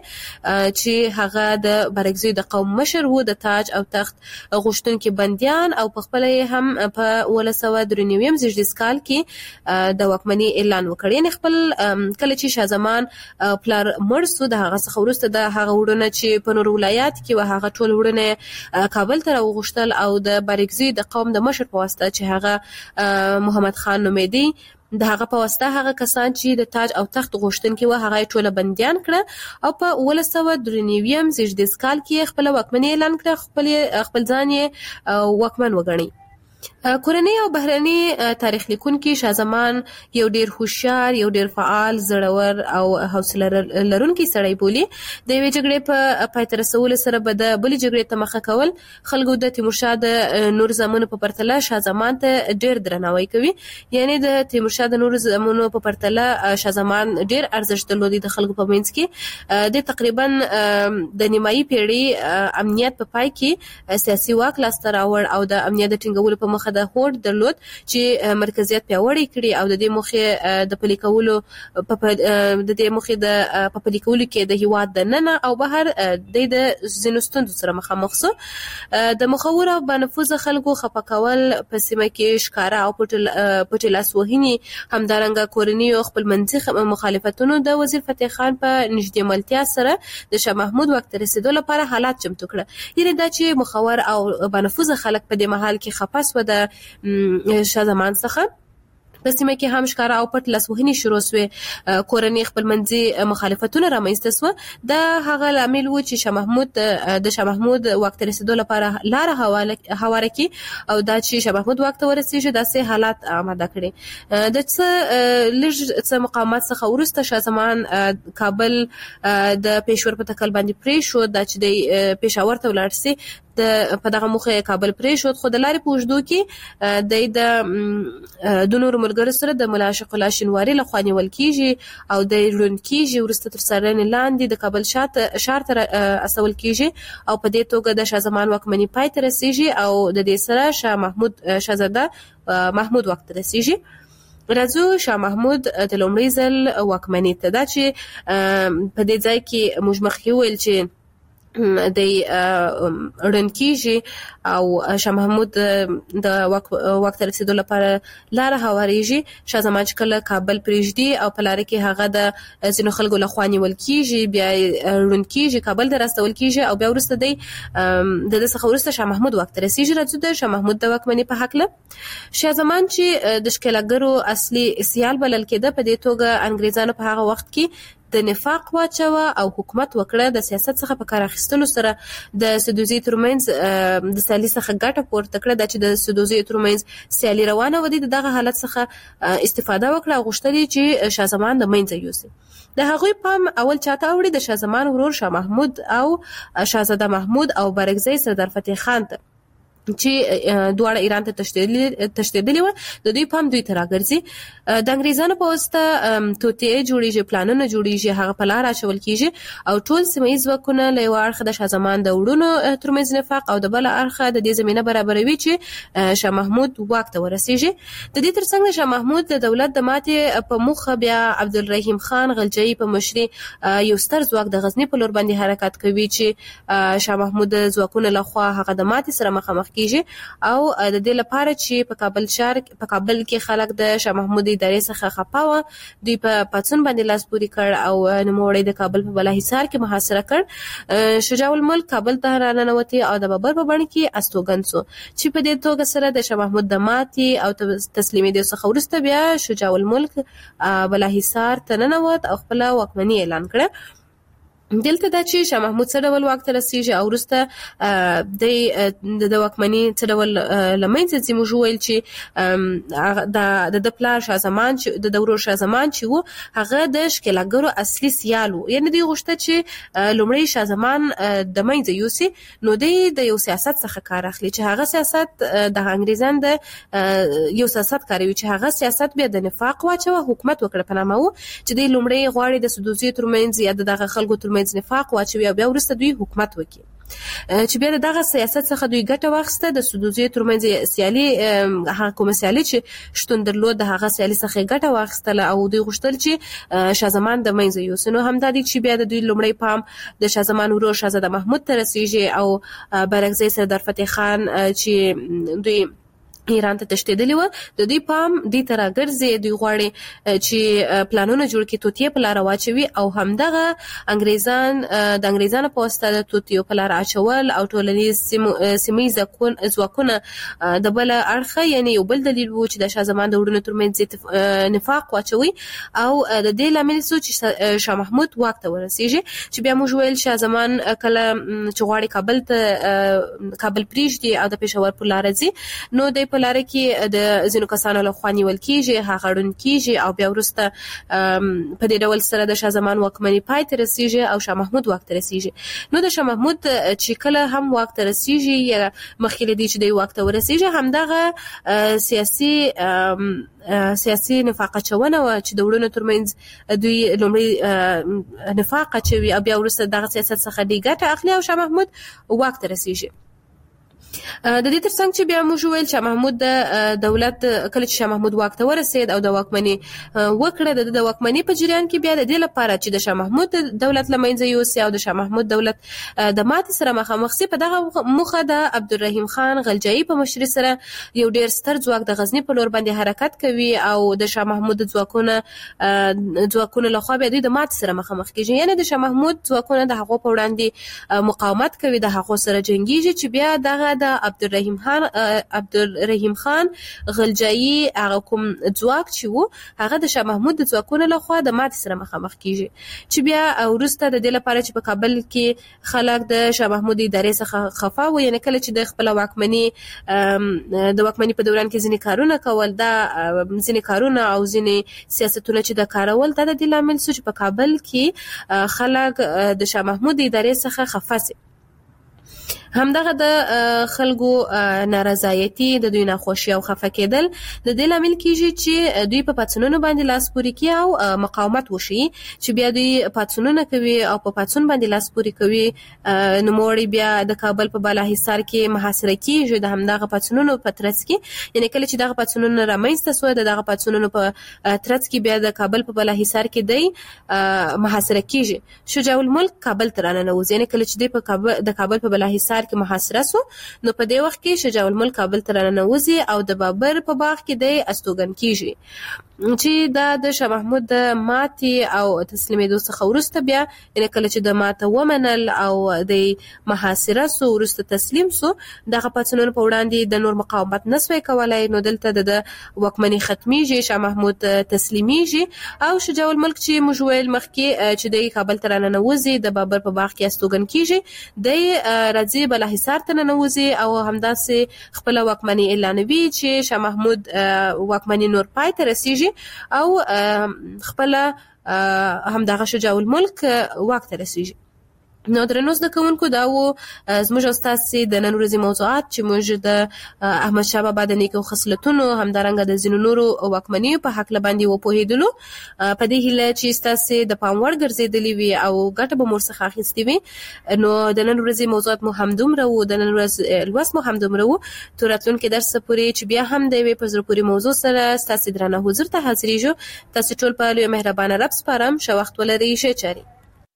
چې هغه د بارګزي د قوم مشر وو د تاج او تخت غوښتونکي بنديان او په خپل هم په اوولس سوه درې نوي زیږدیز کال کې د واکمنۍ اعلان وکړ. یعنی خپل کله چې شاه زمان پلار مړ شو د هغه څخه وروسته د هغه وړونه چې په نور ولایات کې و هغه ټول وړونه کابل ته غوښتل او د بارګزي د قوم د مشر په واسطه چې هغه محمد خان نومیدي د هغه په واسطه هغه کسان چې د تاج او تخت غوښتونکي و هغه ټول بنديان کړه او په اوولس سوه درې نوي زیږدیز کال کې خپل واکمني اعلان کړه. خپل خپل ځان یې واکمن وګڼي. کورنۍ او بهرني تاریخ لیکونکي شاه زمان یو ډیر هوښیار یو ډیر فعال زړور او حوصله لرونکي سړی بولي. د یوې جګړې په پای ته رسولو سره به د بلې جګړې ته مخه کول. خلکو د تیمورشاه د نور زامنو په پرتله شاه زمان ته ډیر درناوی کوي. یعنی د تیمورشاه د نور زامنو په پرتله شاه زمان ډیر ارزښت درلودي د خلکو په منځ کې. د تقریبا د نیمایي پیړۍ امنیت په پای کې سیاسي واک لاسته راوړ او د امنیت د ټینګولو په مخه د هوډ درلود چې مرکزیت پیاوړی کړي او د دې موخې د پلي کولو په د دې موخې د په پلي کولو کې د هیواد د ننه او بهر د د ځینو ستونزو سره مخامخ شو. د مخور او بنفوذ خلکو خپه کول په سیمه کې ښکارا او پټ لاسوهنې همدارنګه کورنۍ او خپل منځي مخالفتونو د وزیر فتح خان په نږدې ملتیا سره د شاه محمود وخت رسیدو لپاره حالات چمتو کړه. یعنی دا چې مخور او بنفوذ خلک په دې محل کې خپاس و د شاه زمان څخه په سیمه کې هم ښکارا او پټ لاسوهنې شروع شوې. کورنۍ خپل منځي مخالفتونه رامنځته شوه. د هغه لامل و چې شاه محمود د شاه محمود وخت رسیدو لپاره لار هواره کړي او دا چې شاه محمود وخت ورسیږي داسې حالات آماده کړي. د څه لږ څه مقامات څخه وروسته شاه زمان کابل د پېښور په تکل باندې پرې شو دا چې د پېښور ته ولاړ سي. د په دغه موخه کابل پرې شو خو د لارې په اوږدو کې د د نورو ملګرو سره د ملا عاشق الله شینواري لخوا نیول کیږي او د ړوند کیږي وروسته تر څارنې لاندې د کابل ښار ته استول کیږي او په دې توګه د شاه زمان واکمني پای ته رسیږي او د دې سره شاه محمود شاهزاده محمود وخت رسیږي. راځو شاه محمود د لومړي ځل واکمني ته دا چې په دې ځای کې موږ مخکې ویل چې د ړوند کیږي او شاه محمود د وخت رسیدو لپاره لار هواریږي. شاه زمان چې کله کابل پرېږدي او په لار کې هغه د ځینو خلکو لخوا نیول کیږي بیا ړوند کیږي کابل ته راستول کیږي او بیا وروسته دی د دې څخه وروسته شاه محمود وخت رسیږي. راځو د شاه محمود د واکمنۍ په هکله. شاه زمان چې د ښکېلاګرو اصلي سیال بلل کېده په دې توګه انګریزانو په هغه وخت کې د نفاق واچوه او حکومت وکړه. د سیاست څخه په کار اخیستلو سره د سدوزي ترمنځ د سیالي څخه ګټه پورته کړه. دا چې د سدوزي ترمنځ سیالي روانه و د دغه حالت څخه استفاده وکړه او غوښتل چې شاه زمان د منځه یوسي. د هغوی پام اول چاته اوړي د شاه زمان ورور شاه محمود او شاهزاده محمود او بارګزی سردار فتح خان ته. چې دواړه ایران ته تشدیدلی تشدیدلی و د دوی پام دوی ته راګرځي د انګریزانو په واسطه توطئې جوړیږي پلانونه جوړیږي هغه په لار اچول کیږي او ټول سیمایي ځواکونه له یو اړخه د شاه زمان د وړونو ترمنځ نفاق او د بل اړخه د دې زمينه برابروي چې شاه محمود واک ته ورسیږي د دې ترڅنګ شاه محمود د دولت د ماتې په مخه بیا عبدالرحیم خان غلجی په مشري یو ستر ځواک د غزنی په لور باندې حرکت کوي چې شاه محمود ځواکونه لخوا هغه د ماتې سره مخامخ کیږي او د دې لپاره چې په کابل شهر په کابل کې خلک د شاه محمود ادارې څخه خپاوه دوی په پاتون باندې لاس پوري کړ او نوموړی د کابل په بالاحصار کې محاصره کړ شجاع الملک کابل ته راننوتی او د بابر په بڼه کې استوګن سو چې په دې توګه سره د شاه محمود د ماتې او تسلیمېدو څخه وروسته بیا شجاع الملک بالاحصار ته ننوت او خپل واکمني اعلان کړه دلته دا چې شاه محمود څه ډول واک ته رسیږي او وروسته د د واکمني څه ډول لمنځه ځي موږ ویل چې د د پلار شاه زمان چې د ورور شاه زمان چې وو هغه د ښکېلاګرو اصلي سیال وو یعنې دوی غوښته چې لومړی شاه زمان د منځه یوسي نو دوی د یو سیاست څخه کار اخلي چې هغه سیاست د انګریزان د یو سیاست کاروي چې هغه سیاست بیا د نفاق واچوه حکومت وکړه په نامه وو چې دوی لومړی غواړي د سدوزي ترمنځ یا دغه خلکو ترمنځ نفاق واچوي او بیا وروسته دوی حکومت وکړي چې بیا دغه سیاست څخه دوی ګټه واخیسته د سدوزي ترمنځ سیالي هغه کوم سیالي چې شتون درلود د هغه سیالي څخه ګټه واخیستله او دوی غوښتل چې شاه زمان د منځه یوسي نو همدا دي چې بیا د دوی لومړی پام د شاه زمان ورور شاهزاده محمود ته رسیږي او برعکس سردار فتح خان چې دوی ایران ته تشدیدلی و د دوی پام دې ته راګرځي دوی غواړي چې پلانونه جوړ کړي توطئې په لار واچوي او همدغه انګریزان د انګریزانو په واسطه د توطئې په لار اچول او ټولنیز سیمایي ځواکونه د بل اړخه یعنی یو بل دلیل و چې د شاه زمان د وړونو ترمنځ نفاق واچوي او د دې لامل سو چې شاه محمود واک ته ورسیږي چې بیا موږ ویل شاه زمان کله چې غواړي کابل ته کابل پریږدي او د پېښور په لار ځي نو د په لاره کې د ځینو کسانو له خوا نیول کېږي هغه ړوند کېږي او بیا وروسته په دې ډول سره د شاه زمان واکمني پای ته رسیږي او شاه محمود واک ته رسیږي نو د شاه محمود چې کله هم واک ته رسیږي یا مخکې له دې چې د واک ته ورسیږي همدغه سیاسي سیاسي نفاق اچونه و چې د وړونو ترمنځ دوی لومړی نفاق اچوي او بیا وروسته دغه سیاست څخه دوی ګټه اخلي او شاه محمود واک ته رسیږي د دې ترڅنګ چې بیا موږ ویل چې محمود د دولت کله چې شاه محمود واک ته ورسید او د واکمني وکړه د واکمني په جریان کې بیا د دې لپاره چې د شاه محمود دولت لمنځه یوسي او د شاه محمود دولت د ماتې سره مخامخ سي په دغه مخه د عبدالرحیم خان غلجی په مشري سره یو ډیر ستر ځواک د غزنی په لور باندې حرکت کوي او د شاه محمود ځواکونه ځواکونه له خوا بیا د ماتې سره مخامخ کیږي یعنی د شاه محمود ځواکونه د هغو په وړاندې مقاومت کوي د هغو سره جنگیږي چې بیا دغه د عبدالرحیم خان عبدالرحیم خان غلجی هغه کوم ځواک چې وو هغه د شاه محمود د ځواکونو له خوا د ماتې سره مخامخ کیږي چې بیا وروسته د دې لپاره چې په کابل کې خلک د شاه محمود ادارې څخه خفا و یعنی کله چې د خپل واکمني د واکمني په دوران کې ځینې کارونه کول دا ځینې کارونه او ځینې سیاستونه چې د کارول دا د دې لامل شو چې په کابل کې خلک د شاه محمود ادارې څخه خفا سي همدغه د خلکو نارضایتي د دوی ناخوشي او خفه کېدل د دې لامل کیږي چې دوی په پاتونونو باندې لاس پوري کوي او مقاومت وشي چې بیا دوی پاتونونه کوي او په پاتون باندې لاس پوري کوي نو موري بیا د کابل په بالاحصار کې محاصره کیږي د همدغه پاتونونو په ترڅ کې یعنی کله چې دغه پاتونونه رامنځته سو دغه پاتونونو په ترڅ کې بیا د کابل په بالاحصار کې دی محاصره کیږي شجاع الملک کابل ته راننوځي یعنی کله چې د کابل د کابل په بالاحصار کې محاصره سو نو په دې وخت کې شجاع الملک کابل ته راننوځي او د بابر په باغ کې د استوګن کیږي چې دا د شاه محمود د ماتې او تسلیمېدو څخه وروسته بیا یعنې کله چې د ماته ومنل او د محاصره سو وروسته تسلیم سو دغه پاڅونونو په وړاندې د نور مقاومت نسوی کولای نو دلته د واکمني ختمیږي شاه محمود تسلیمیږي او شجاع الملک چې موږ ویل مخکې چې د کابل ته راننوځي د بابر په باغ کې استوګن کیږي د راځي بالاحصار ته ننوځي او همداسې خپل واکمني اعلانوي چې شاه محمود واکمني نور پای ته رسیږي او خپل همدغه شجاع الملک واک ته رسیږي نو درنو زده کوونکو دا و زموږ استاسي د نن ورځې موضوعات چې موږ د احمد شاه بابا د نیکو خصلتونو همدارنګه د ځینو نورو واکمنیو په حق باندې وپوهېدلو په دې هیله چې استاسي د پام وړ ګرځېدلې وي او ګټه به مور څخه اخیستې وي. نو د نن ورځې موضوعات مو همدومره و، د نن ورځ لوست مو همدومره و. تر راتلونکي درس پورې چې بیا هم د یوې په زړه پورې موضوع سره ستاسو درانه حضور ته حاضرېږو. تاسو ټول په لوی مهربانه رب سپارم. ښه وخت ولرئ. ښه چارې.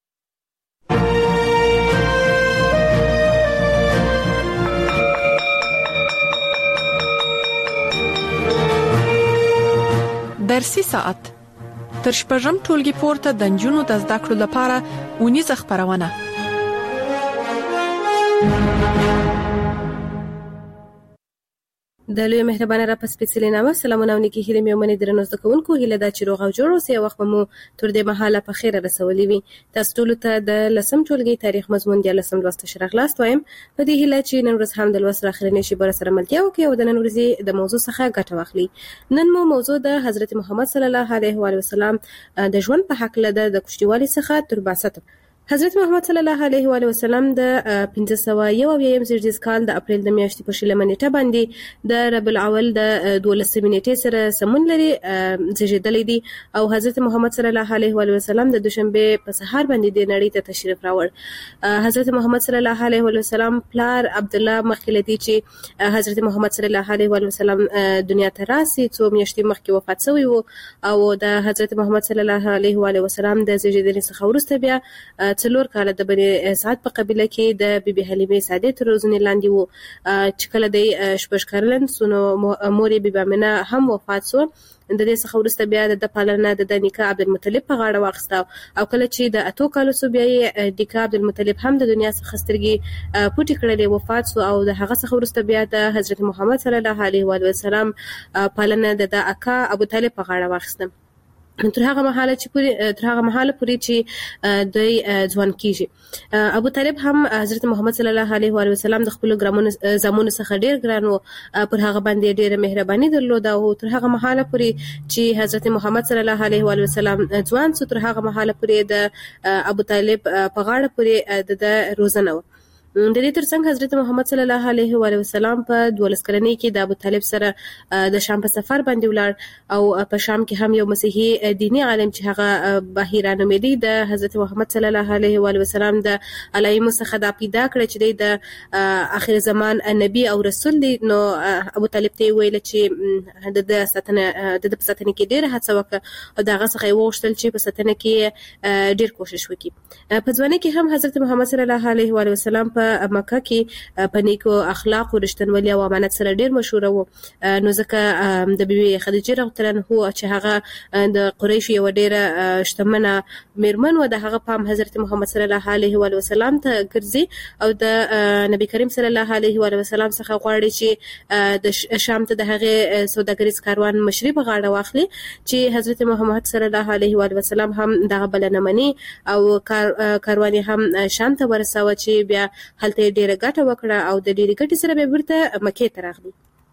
درسي ساعت تر شپږم ټولګي پورته د نجونو د زده کړو لپاره اونیزه خبرونه. د لوی مهربانه را په سپېڅلې نامه سلامونه او نیکې هیلې مې ومنئ درنو زده کوونکو. هیله ده چې روغ او جوړ اوسئ او وخت مو تر دې مهاله په خیره رسولي وي. تاسو ټولو ته د لسم ټولګي تاریخ مضمون د لسم لوست ته راغلاست وایم په دې هیله چې نن ورځ هم د لوست اخرنۍ شیبه سره ملتیا وکړئ او د نن ورځې د موضوع څخه ګټه واخلئ. نن مو موضوع د حضرت محمد صلی الله علیه و وسلم د ژوند په حق له د کوچنیوالي څخه تر بعثت. حضرت محمد صلی الله علیه و وسلم د پنځه سوه یو اویایم زیږدیز کال د اپریل د میاشتې په شلمه نیټه باندې د ربیع الاول د دولسمې نیټې سره سمون لري زیږیدلی دی او حضرت محمد صلی الله علیه و وسلم د دوشنبه په سهار باندې د نړۍ ته تشریف راوړ. حضرت محمد صلی الله علیه و وسلم پلار عبد الله مخکې لدی چې حضرت محمد صلی الله علیه و وسلم دنیا ته راسي څو میاشتې مخکې وفات شوی وو او د حضرت محمد صلی الله علیه و وسلم د زیږیدنې څخه وروسته بیا څلور کاله د بني سعد په قبیله کې د بیبي حلیمه سعدیه تر روزنې لاندې وو چې کله د شپږ کارلن سونو مورې بیبي امینه هم وفات شو. د دې څخه وروسته بیا د پالنه د نیکه عبدالمطلب په غاړه واخیسته او کله چې د اتو کالو سو بیا نیکه عبدالمطلب هم د دنیا څخه سترګې پټې کړلې وفات شو او د هغه څخه وروسته بیا د حضرت محمد صلی الله علیه و وسلم پالنه د اکا ابو طالب په غاړه واخیسته. تر هغه مهاله چې پوری تر هغه مهاله پوری چې د ځوان کیږي ابو طالب هم حضرت محمد صلی الله علیه و وسلم د خپل ګرامونو زمونو څخه ډیر ګران او پر هغه باندې ډیره مهرباني درلوده او تر هغه مهاله پوری چې حضرت محمد صلی الله علیه و وسلم ځوان سو تر هغه مهاله پوری د ابو طالب په غاړه پوری د روزنه د دې ترڅنګ حضرت محمد صلی الله علیه و وسلم په دولس کلنۍ کې د ابو طالب سره د شام په سفر باندې ولاړ او په شام کې هم یو مسیحي دینی عالم چې هغه بحیرا نومیدي د حضرت محمد صلی الله علیه و وسلم د علایمو څخه دا پیدا کړ چې د اخر زمان نبی او رسول دی. نو ابو طالب ته ویل چې د ساتنه د ساتنه کې ډېر هڅه وکړه او دغه څخه یې وغوښتل چې په ساتنه کې ډېر کوشش وکړي. په ځوانۍ کې هم حضرت محمد صلی الله علیه و وسلم په مکه کې په نیکو اخلاق او رښتینولۍ او امانت سره ډیر مشهور وو. نو ځکه د بیبي خدیجه رضی الله عنها چې هغه د قریش یو ډیره شتمنه میرمن و د هغه پام حضرت محمد صلی الله علیه و وسلم ته ګرځي او د نبی کریم صلی الله علیه و وسلم څخه غواړي چې د شام ته د هغه سوداګریز کاروان مشري په غاړه واخلي چې حضرت محمد صلی الله علیه و وسلم هم دغه بلنه مني او کاروان هم شام ته ورساوه چې بیا هلته ډیره ګټه وکړه او د ډیره ګټې سره به بیرته مکې ته راغلی.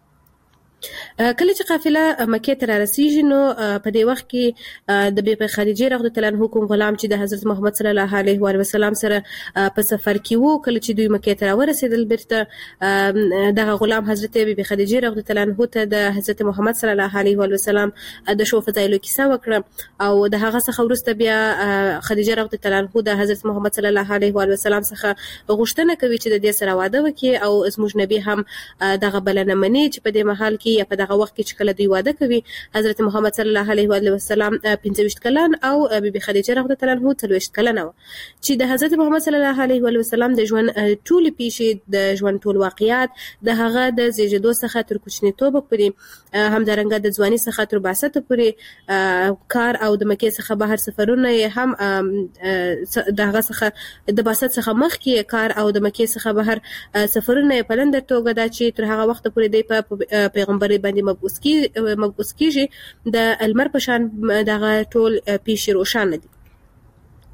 کله چې قافله مکې ته رسیږي نو په دې وخت کې د بیبي خدیجه رضی الله عنها کوم غلام چې د حضرت محمد صلی الله علیه و وسلم سره په سفر کې وو کله چې دوی مکې ته ورسېدل بیرته دغه غلام حضرت بیبي خدیجه رضی الله عنها ته د حضرت محمد صلی الله علیه و وسلم د شو فضایلو کیسه وکړه او د هغه څخه وروسته بیا خدیجه رضی الله عنها د حضرت محمد صلی الله علیه و وسلم څخه غوښتنه کوي چې د دې سره واده وکړي او زموږ نبی هم دغه بلنه مني چې په دې محل کې یا په دغه وخت کې چې کله دوی واده کوي حضرت محمد صلی الله علیه و وسلم پنځه ویشت کلن او بیبي خدیجه رضی الله عنها څلور ویشت کلن و چې د حضرت محمد صلی الله علیه و وسلم د ژوند ټول پیښې د ژوند ټول واقعیات د هغه د زیږیدو څخه تر کوچنیتوب پورې همدارنګه د ځواني څخه تر بعثت پورې کار او د مکې څخه بهر سفرونه هم د هغه څخه د بعثت څخه مخکې کار او د مکې څخه بهر سفرونه په لنډه توګه دا چې تر هغه وخت پورې د پیغمبري باندې مبعوث کی مبعوث کیږي د المر په شان دغه ټول پیښې روښانه دي.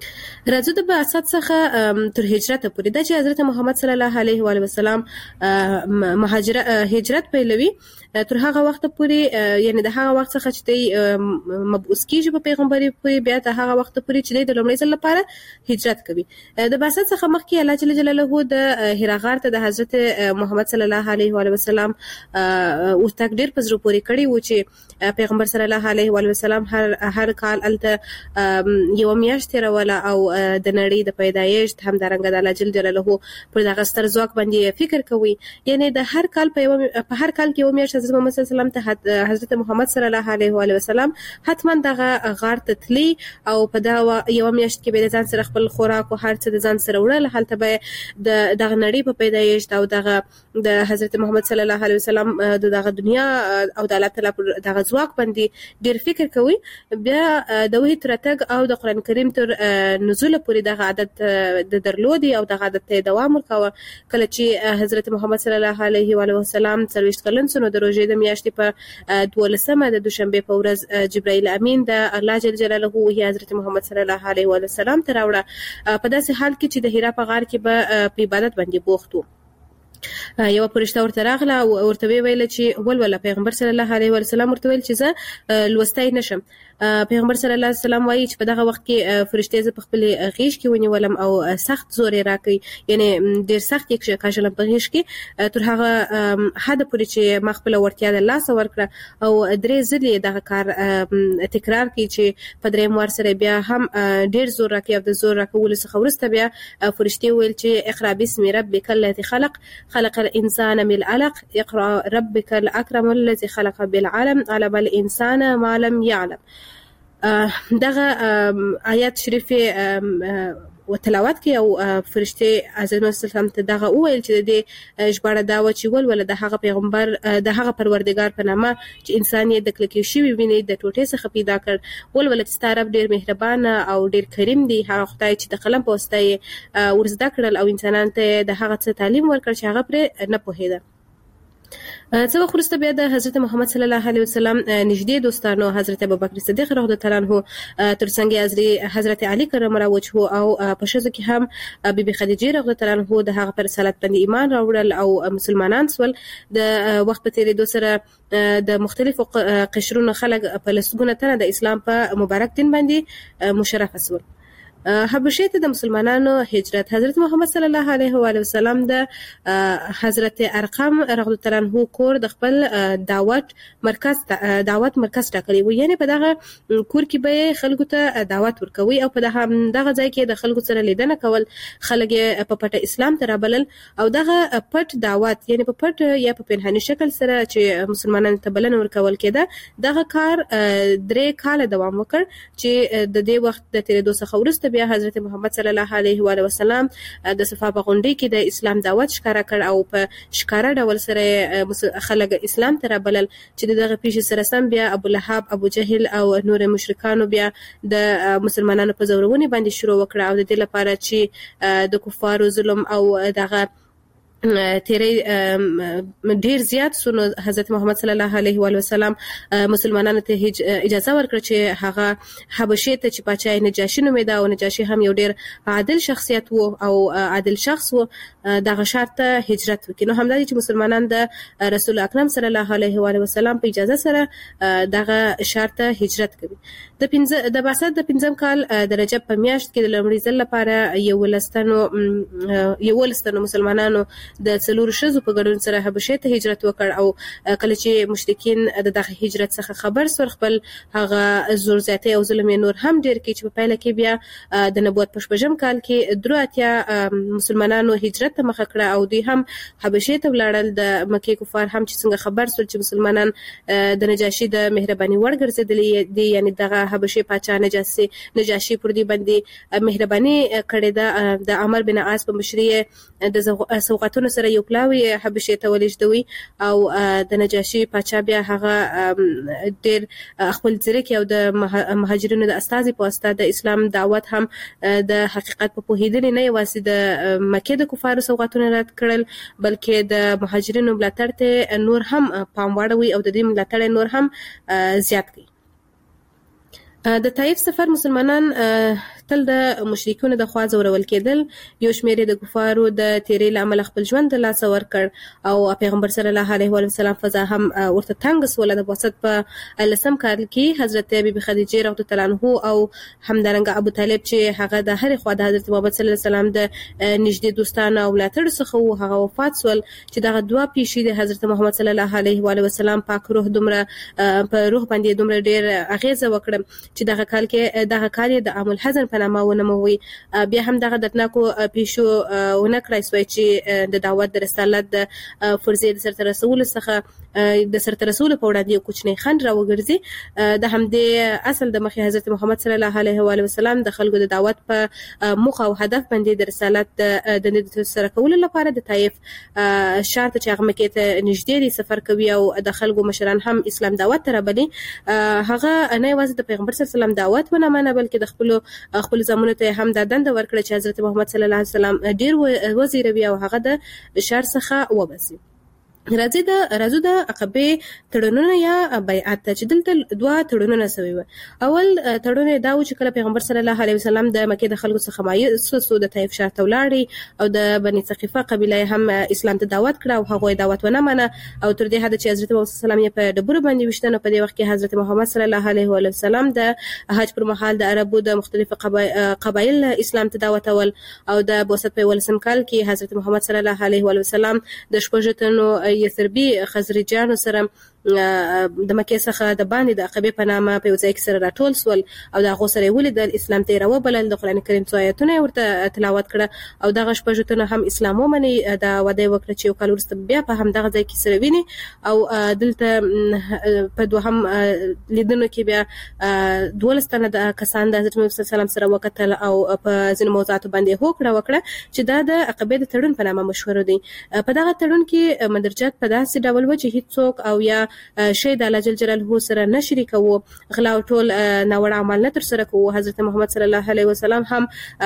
راځو د بعثت څخه تر هجرت پورې د چې حضرت محمد صلی الله علیه و علیه وسلم مهاجرت هجرت پیلوي تر هغه وخت پورې، یعنی د هغه وخت څخه چې دی مبعوث کیږي په پیغمبري پورې، بیا د هغه وخت پورې چې د لومړي ځل لپاره هجرت کوي. د بعثت څخه مخکې الله جل جلاله د هرا غار ته د حضرت محمد صلی الله علیه و علیه وسلم ورتګ ډیر په زړه پورې کړی و چې پیغمبر صلی الله علیه و علیه وسلم هر هر کال الته یو میاشت تیروله او د نړۍ د پیدایښت هم درنګ د الله جل جلاله پر دغه ستر ځواک باندې فکر کوي. یعنی د هر کال په په هر کال کې یو میاشت حضرت محمد صلی الله علیه وسلم ته حضرت محمد صلی الله علیه و علیه وسلم حتما دغه غار ته تلی او په دا یو میاشت کې به ځان سره خپل خوراک او هر څه د ځان سره وړل، هلته به د دغه نړۍ په پیدایښت او دغه د حضرت محمد صلی الله علیه وسلم د دغه دنیا او د الله تعالی پر دغه ځواک باندې ډیر فکر کوي. بیا د وحی ترتګ او د قران کریم تر نزول پورې دغه عادت د درلودي او دغه عادت ته دوام ورکاوه. کله چې حضرت محمد صلی الله علیه و علیه وسلم څلوېښت کلن شو، د روژې د میاشتې په دولسمه د دوشنبه په ورځ جبرائیل امین د الله جل جلاله وحی حضرت محمد صلی الله علیه و علیه وسلم ته راوړه، په داسې حال کې چې د حرا په غار کې به په عبادت باندې بوخت وو. یو فرشته ورته راغله او ورته ویل چې ولوله پیغمبر صلی الله علیه و سلم ورته ویل چې زه لوستای نشم. پیغمبر صلی الله علیه وسلم وایي چې په دغه وخت کې فرشته ز په خپل غیږ کې ونیولم او سخت زور یې راکړ، یعنی ډیر سخت یې کاژلم په غیږ کې تر هغه حد پورې چې ما خپل ورتیا د الله سره ورکړه او درې ځلې دغه کار تکرار کړي چې په درې مور سره بیا هم ډیر زور راکړي او د زور راکول څخه ورسته بیا فرشته ویل چې اقرا بسم ربک الذی خلق خلق الانسان من علق اقرا ربك الاكرم الذي خلق بالعلم علم الانسان ما لم يعلم. دغه آیات شریف و تلاوت کې او فرشته حضرت محمد صلی الله علیه وسلم ته دغه وویل چې د ژباړه دا و چې ول د هغه پیغمبر د هغه پروردگار په نامه چې انسان یې د کلکې شوی ویني د ټوټې څخه پیدا کړ، ول ول چې ستاره ډیر مهربان او ډیر کریم دی، هغه خدای چې د قلم په واسطه ورزده کړل او انسانانو ته د هغه څه تعلیم ورکړ چې هغه پر نه پوهیده. څه وخت وروسته بیا د حضرت محمد صلی الله علیه وسلم نږدې دوستانو حضرت ابوبکر صدیق رضی الله عنه ترڅنګ حضرت علی کرم الله وجهه او په شذ کې هم بیبي خدیجه رضی الله عنها د هغه پر رسالت باندې ایمان راوړل او مسلمانان سول. د وخت په تیریدو سره د مختلفو قشرونو خلک په لسګونه تنه د اسلام په مبارک دین باندې مشرف سول. حبشه ته د مسلمانانو هجرت. حضرت محمد صلی الله علیه و علیه وسلم د حضرت ارقم رضی الله عنه کور د خپل دعوت مرکز دعوت مرکز ټاکلی و، یعنی په دغه کور کې به خلکو ته دعوت ورکوي او په دغه دغه ځای کې د خلکو سره لیدنه کول، خلک په پټه اسلام ته رابلل او دغه پټ دعوت یعنی په پټ یا په پنهاني شکل سره چې مسلمانانو ته بلنه ورکول کېده، دغه کار درې کال دوام وکړ چې د دې وخت د تیریدو څخه وروسته بیا حضرت محمد صلی الله علیه و علیه وسلم د صفا په غونډې کې د اسلام دعوت ښکارا کړ او په ښکارا ډول سره خلک اسلام ته رابلل چې دغه پیښې سره سم بیا ابو لهب، ابو جهل او نور مشرکانو بیا د مسلمانانو په زورونی باندې شروع وکړه او د دې لپاره چې د کفارو ظلم او دغه تیری ډیر زیات سونو حضرت محمد صلی الله علیه و وسلم مسلمانانو ته اجازه ورکړه چې هغه حبشه ته چې پاچا نجاشي نومېده او نجاشي هم یو ډیر عادل شخصیت وو او عادل شخص وو، دغه شرط هجرت وکړي. نو همدا چې مسلمانان د رسول اکرم صلی الله علیه و وسلم په اجازه سره دغه شرط هجرت کوي. د پنځه د بعثت د پنځم کال د رجب په میاشت کې د لومړي ځل لپاره یو لستنو یو لستنو مسلمانانو د څلور شذو په ګډون سره حبشه ته هجرت وکړ او کله چې مشرکین د دغه هجرت څخه خبر سور خپل هغه زور زیاتی او ظلم نور هم ډیر کې چې په پایله کې بیا د نبوت په شپږم کال کې درو اتیا مسلمانانو هجرت ته مخه کړه او دوی هم حبشه ته ولاړل. د مکه کفار هم چې څنګه خبر سور چې مسلمانان د نجاشي د مهرباني وړ ګرځېدلې دي، یعنی دغه حبشه پاچا نجاشي نجاشي پر دې باندې مهرباني کړې ده، د عمر بن عاص په مشرۍ د سوغاتونو سره یو پلاوی حبشه ته ولېږدوي او د نجاشي پاچا بیا هغه ډېر خپل ځیرکي او د مهاجرینو د استازي په واسطه د اسلام دعوت هم د حقیقت په پوهېدنې نه یوازې د مکې د کفارو سوغاتونه رد کړل بلکې د مهاجرینو ملاتړ ته نور هم پام واړوي او د دې ملاتړ نور هم زیات کړي. د طائف سفر مسلمانان تل د مشرکینو د خوا زورول کېدل. یو شمېر د کفارو د تیرې لامل خپل ژوند د لاس ورکړ او پیغمبر صلی الله علیه و سلم فضا هم ورته تنګ سول. د بعثت په لسم کال کې حضرت بیبي خدیجه رضی الله عنها او همدارنګه ابو طالب چې هغه د هر خوا د حضرت محمد صلی الله علیه وسلم د نږدې دوستانو او ملاتړ څخه وو، هغه وفات سول چې دغه دوا پیښې د حضرت محمد صلی الله علیه و وسلم پاک روح دومره په روح باندې دومره ډیر اغیزه وکړه چې دغه کال کې دغه کال د عام الحزن په نامه ونوموي. بیا هم دغه دتناکو پیښو ونکړای سوی چې د دعوت د رسالت د فرضیې د سرته رسول څخه د سرته رسول په وړاندې یو کوچنی خنډ راوګرځي. د همدې اصل د مخې حضرت محمد صلی الله علیه و وسلم د خلکو د دعوت په موخه او هدف باندې د رسالت د نږدې سره کولو لپاره د طائف شرط چې هغه مکه ته نږدې دي سفر کوي او د خلکو مشران هم اسلام دعوت ته رابلي. هغه نه یوازې د پیغمبر صلی الله علیه وسلم دعوت ونه منه بلکې د خپل خپل زمانه ته هم د دند ورکړه چې حضرت محمد صلی الله علیه وسلم ډیر وزیروي او هغه د شر څخه وبسي. راځي د راځو د عقبه تړونونه یا بیعت چې دلته دوه تړونونه شوي وو. اول تړون دا و چې کله پیغمبر صلی الله علیه وسلم د مکه د خلکو څخه مایوس سو د طائف شهر ته ولاړی او د بنی ثقیفه قبیله هم اسلام ته دعوت کړ او هغه دعوت ونه منه او تر دې حد چې حضرت محمد صلی الله علیه وسلم په ډبره باندې وشتنه په دې وخت کې حضرت محمد صلی الله علیه وسلم د حج پر مهال د عربو د مختلفو قبایل اسلام ته دعوت ول او د بعثت په ولسم کال کې حضرت محمد صلی الله علیه وسلم د شپږتنو یثربی خزرجانو سره د مکه څخه د باندې د عقبه په نامه په ځای کې سره راټول سول او د غوسره ولید د اسلام ته راو بلل د قران کریم څو آیتونه ورته تلاوت کړه او دغه شپږتنه هم اسلام ومني د وده وکړه چې یو کال وروسته بیا په هم دغه ځای کې سره ویني او دلته په دوهم لیدنو کې بیا دولستانه د کسان د حضرت محمد صلی الله علیه وسلم سره وکتل او په ځینو موضوعاتو باندې هوکړه وکړه چې دا د عقبه د تړون په نامه مشهور دي. په دغه تړون کې مدرجات په داسې ډول و چې هیڅوک او یا شی د الله جل جلاله سره نه شریکو، غلا او ټول ناوړه عمل نه تر سره کوو. حضرت محمد صلی الله علیه وسلم هم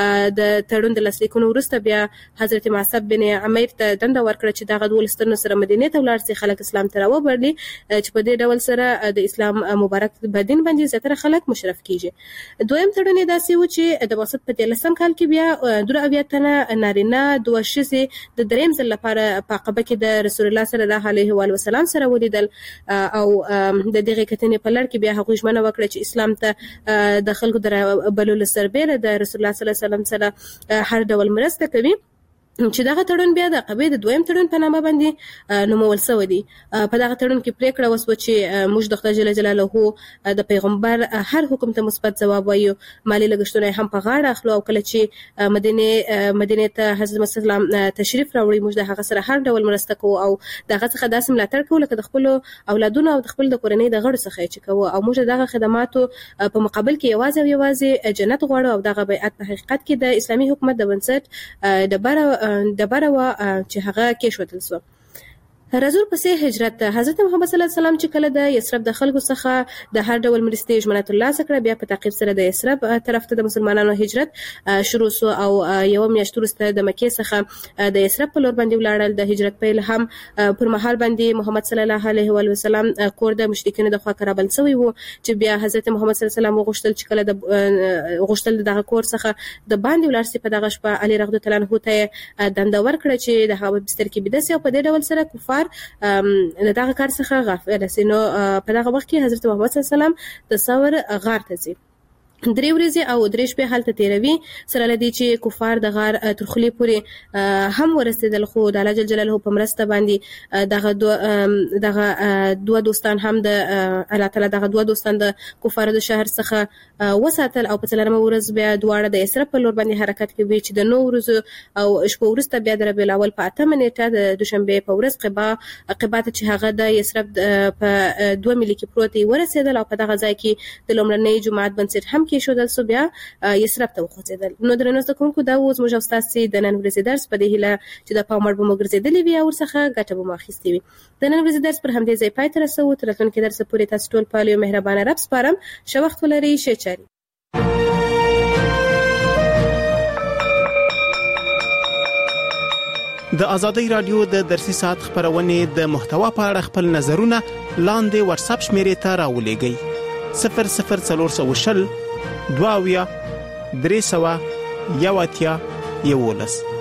د تړون د لاسلیکونو وروسته بیا حضرت معصب بن عمیر ته دنده ورکړه چې دغه ولستانو سره مدینه ته ولاړ سي، خلک اسلام ته راوبرلي چې په دې ډول سره د اسلام مبارک بدین باندې زیاتره خلک مشرف کیږي. دویم تړون داسې و چې د وسط په لسم کال کې بیا دوه اویا تنه نارینه دوه شې د دریم ځل لپاره په عقبه کې د رسول الله صلی الله علیه و وسلم سره ولیدل او د دغه کتنې په لړ کې بیا هغه ژمنه وکړه چې اسلام ته د خلکو د بلول سربېره د رسول الله صلی الله علیه وسلم سره هر ډول مرسته کوي چې دغه تړون بیا د عقبه د دویم تړون په نامه باندې نومول شوی دی. په دغه تړون کې پریکړه وسوه چې موږ د خدای جل جلاله د پیغمبر هر حکم ته مثبت جواب وایو، مالی لګښتونه هم په غاړه اخلو او کله چې مدینه مدینه ته حضرت محمد صلی الله علیه وسلم تشریف راوړي موږ د هغه سره هر ډول مرسته کوو او دغه څخه داسې ملاتړ کوو لکه د خپل اولادونو او د خپل د کورنۍ د غړو څخه چې کوو او موږ دغه خدماتو په مقابل کې یوازې او یوازې جنت غواړو او دغه بیعت په حقیقت کې د اسلامي حکومت د بنسټ د بره د بره وا چې هغه کې شوتل سو. رسول پسې هجرت حضرت محمد صلی الله علیه وسلم چې کله د یثرب د خلکو څخه د هر ډول مرستې ژمنه الله سره بیا په تعقیب سره د یثرب طرف ته د مسلمانانو هجرت شروع سو او یو میاشت وروسته د مکه څخه د یثرب په لور باندې ولاړل. د هجرت پیل هم پر مهال باندې محمد صلی الله علیه و وسلم کور د مشرکین د خوا کرابل سوی وو چې بیا حضرت محمد صلی الله علیه وسلم غوښتل چې کله د غوښتل دغه کور څخه د باندې ولاړ سي. په دغه شپه علی رضی الله عنه ته دنده ورکړه چې د هغه بستر کې بيدسي او په دې ډول سره کفار د دغه کار څخه غافل دي. نو په دغه وخت کې حضرت محمد صلی الله علیه وسلم د ثور غار ته ځي، درې ورځې او درې شپې حالت تیروي سره لدی چې کفار د غار تر خلی پورې هم ورسېدل خو د الله جل جلاله په مرسته باندې دغه دو دغه دوه دوستان هم د الله تعالی دغه دوه دوستان د کفارو د شهر څخه وساتل او په څلورمه ورځ بیا دواړه د یثرب په لور باندې حرکت کوي چې د نو ورځو او شپه ورسته بیا د ربیع الاول په اتمه نیټه د دوشنبه په ورځ قبا قبا ته چې هغه د یثرب په دوه ملي کې پروت ورسېدل او په دغه ځای کې د لومړنۍ جماعت بنسټ هم کې شو د سو بیا یثرب ته وخوځیدل. نو درنو زکونکو دا اوس موږ استاد د نن ورځې درس په دې هله چې د پامړ به موږ ګرځېدلې وي او څخه ګټه به ماخستې وي. د نن ورځې درس پر همدې ځای پای ته رسو. تر راتلونکي درس پورې تاسو ټول په یو مهربانه رب سپارم. ښه وخت ولرئ. ښه چاري. د ازادۍ رادیو د درسي ساعت خبرونه د محتوا په اړه خپل نظرونه لاندې واتس اپ شمیرې ته راولېږئ. صفر صفر څلور سوه شل دوه اویا درې سوه یو اتیا یولس.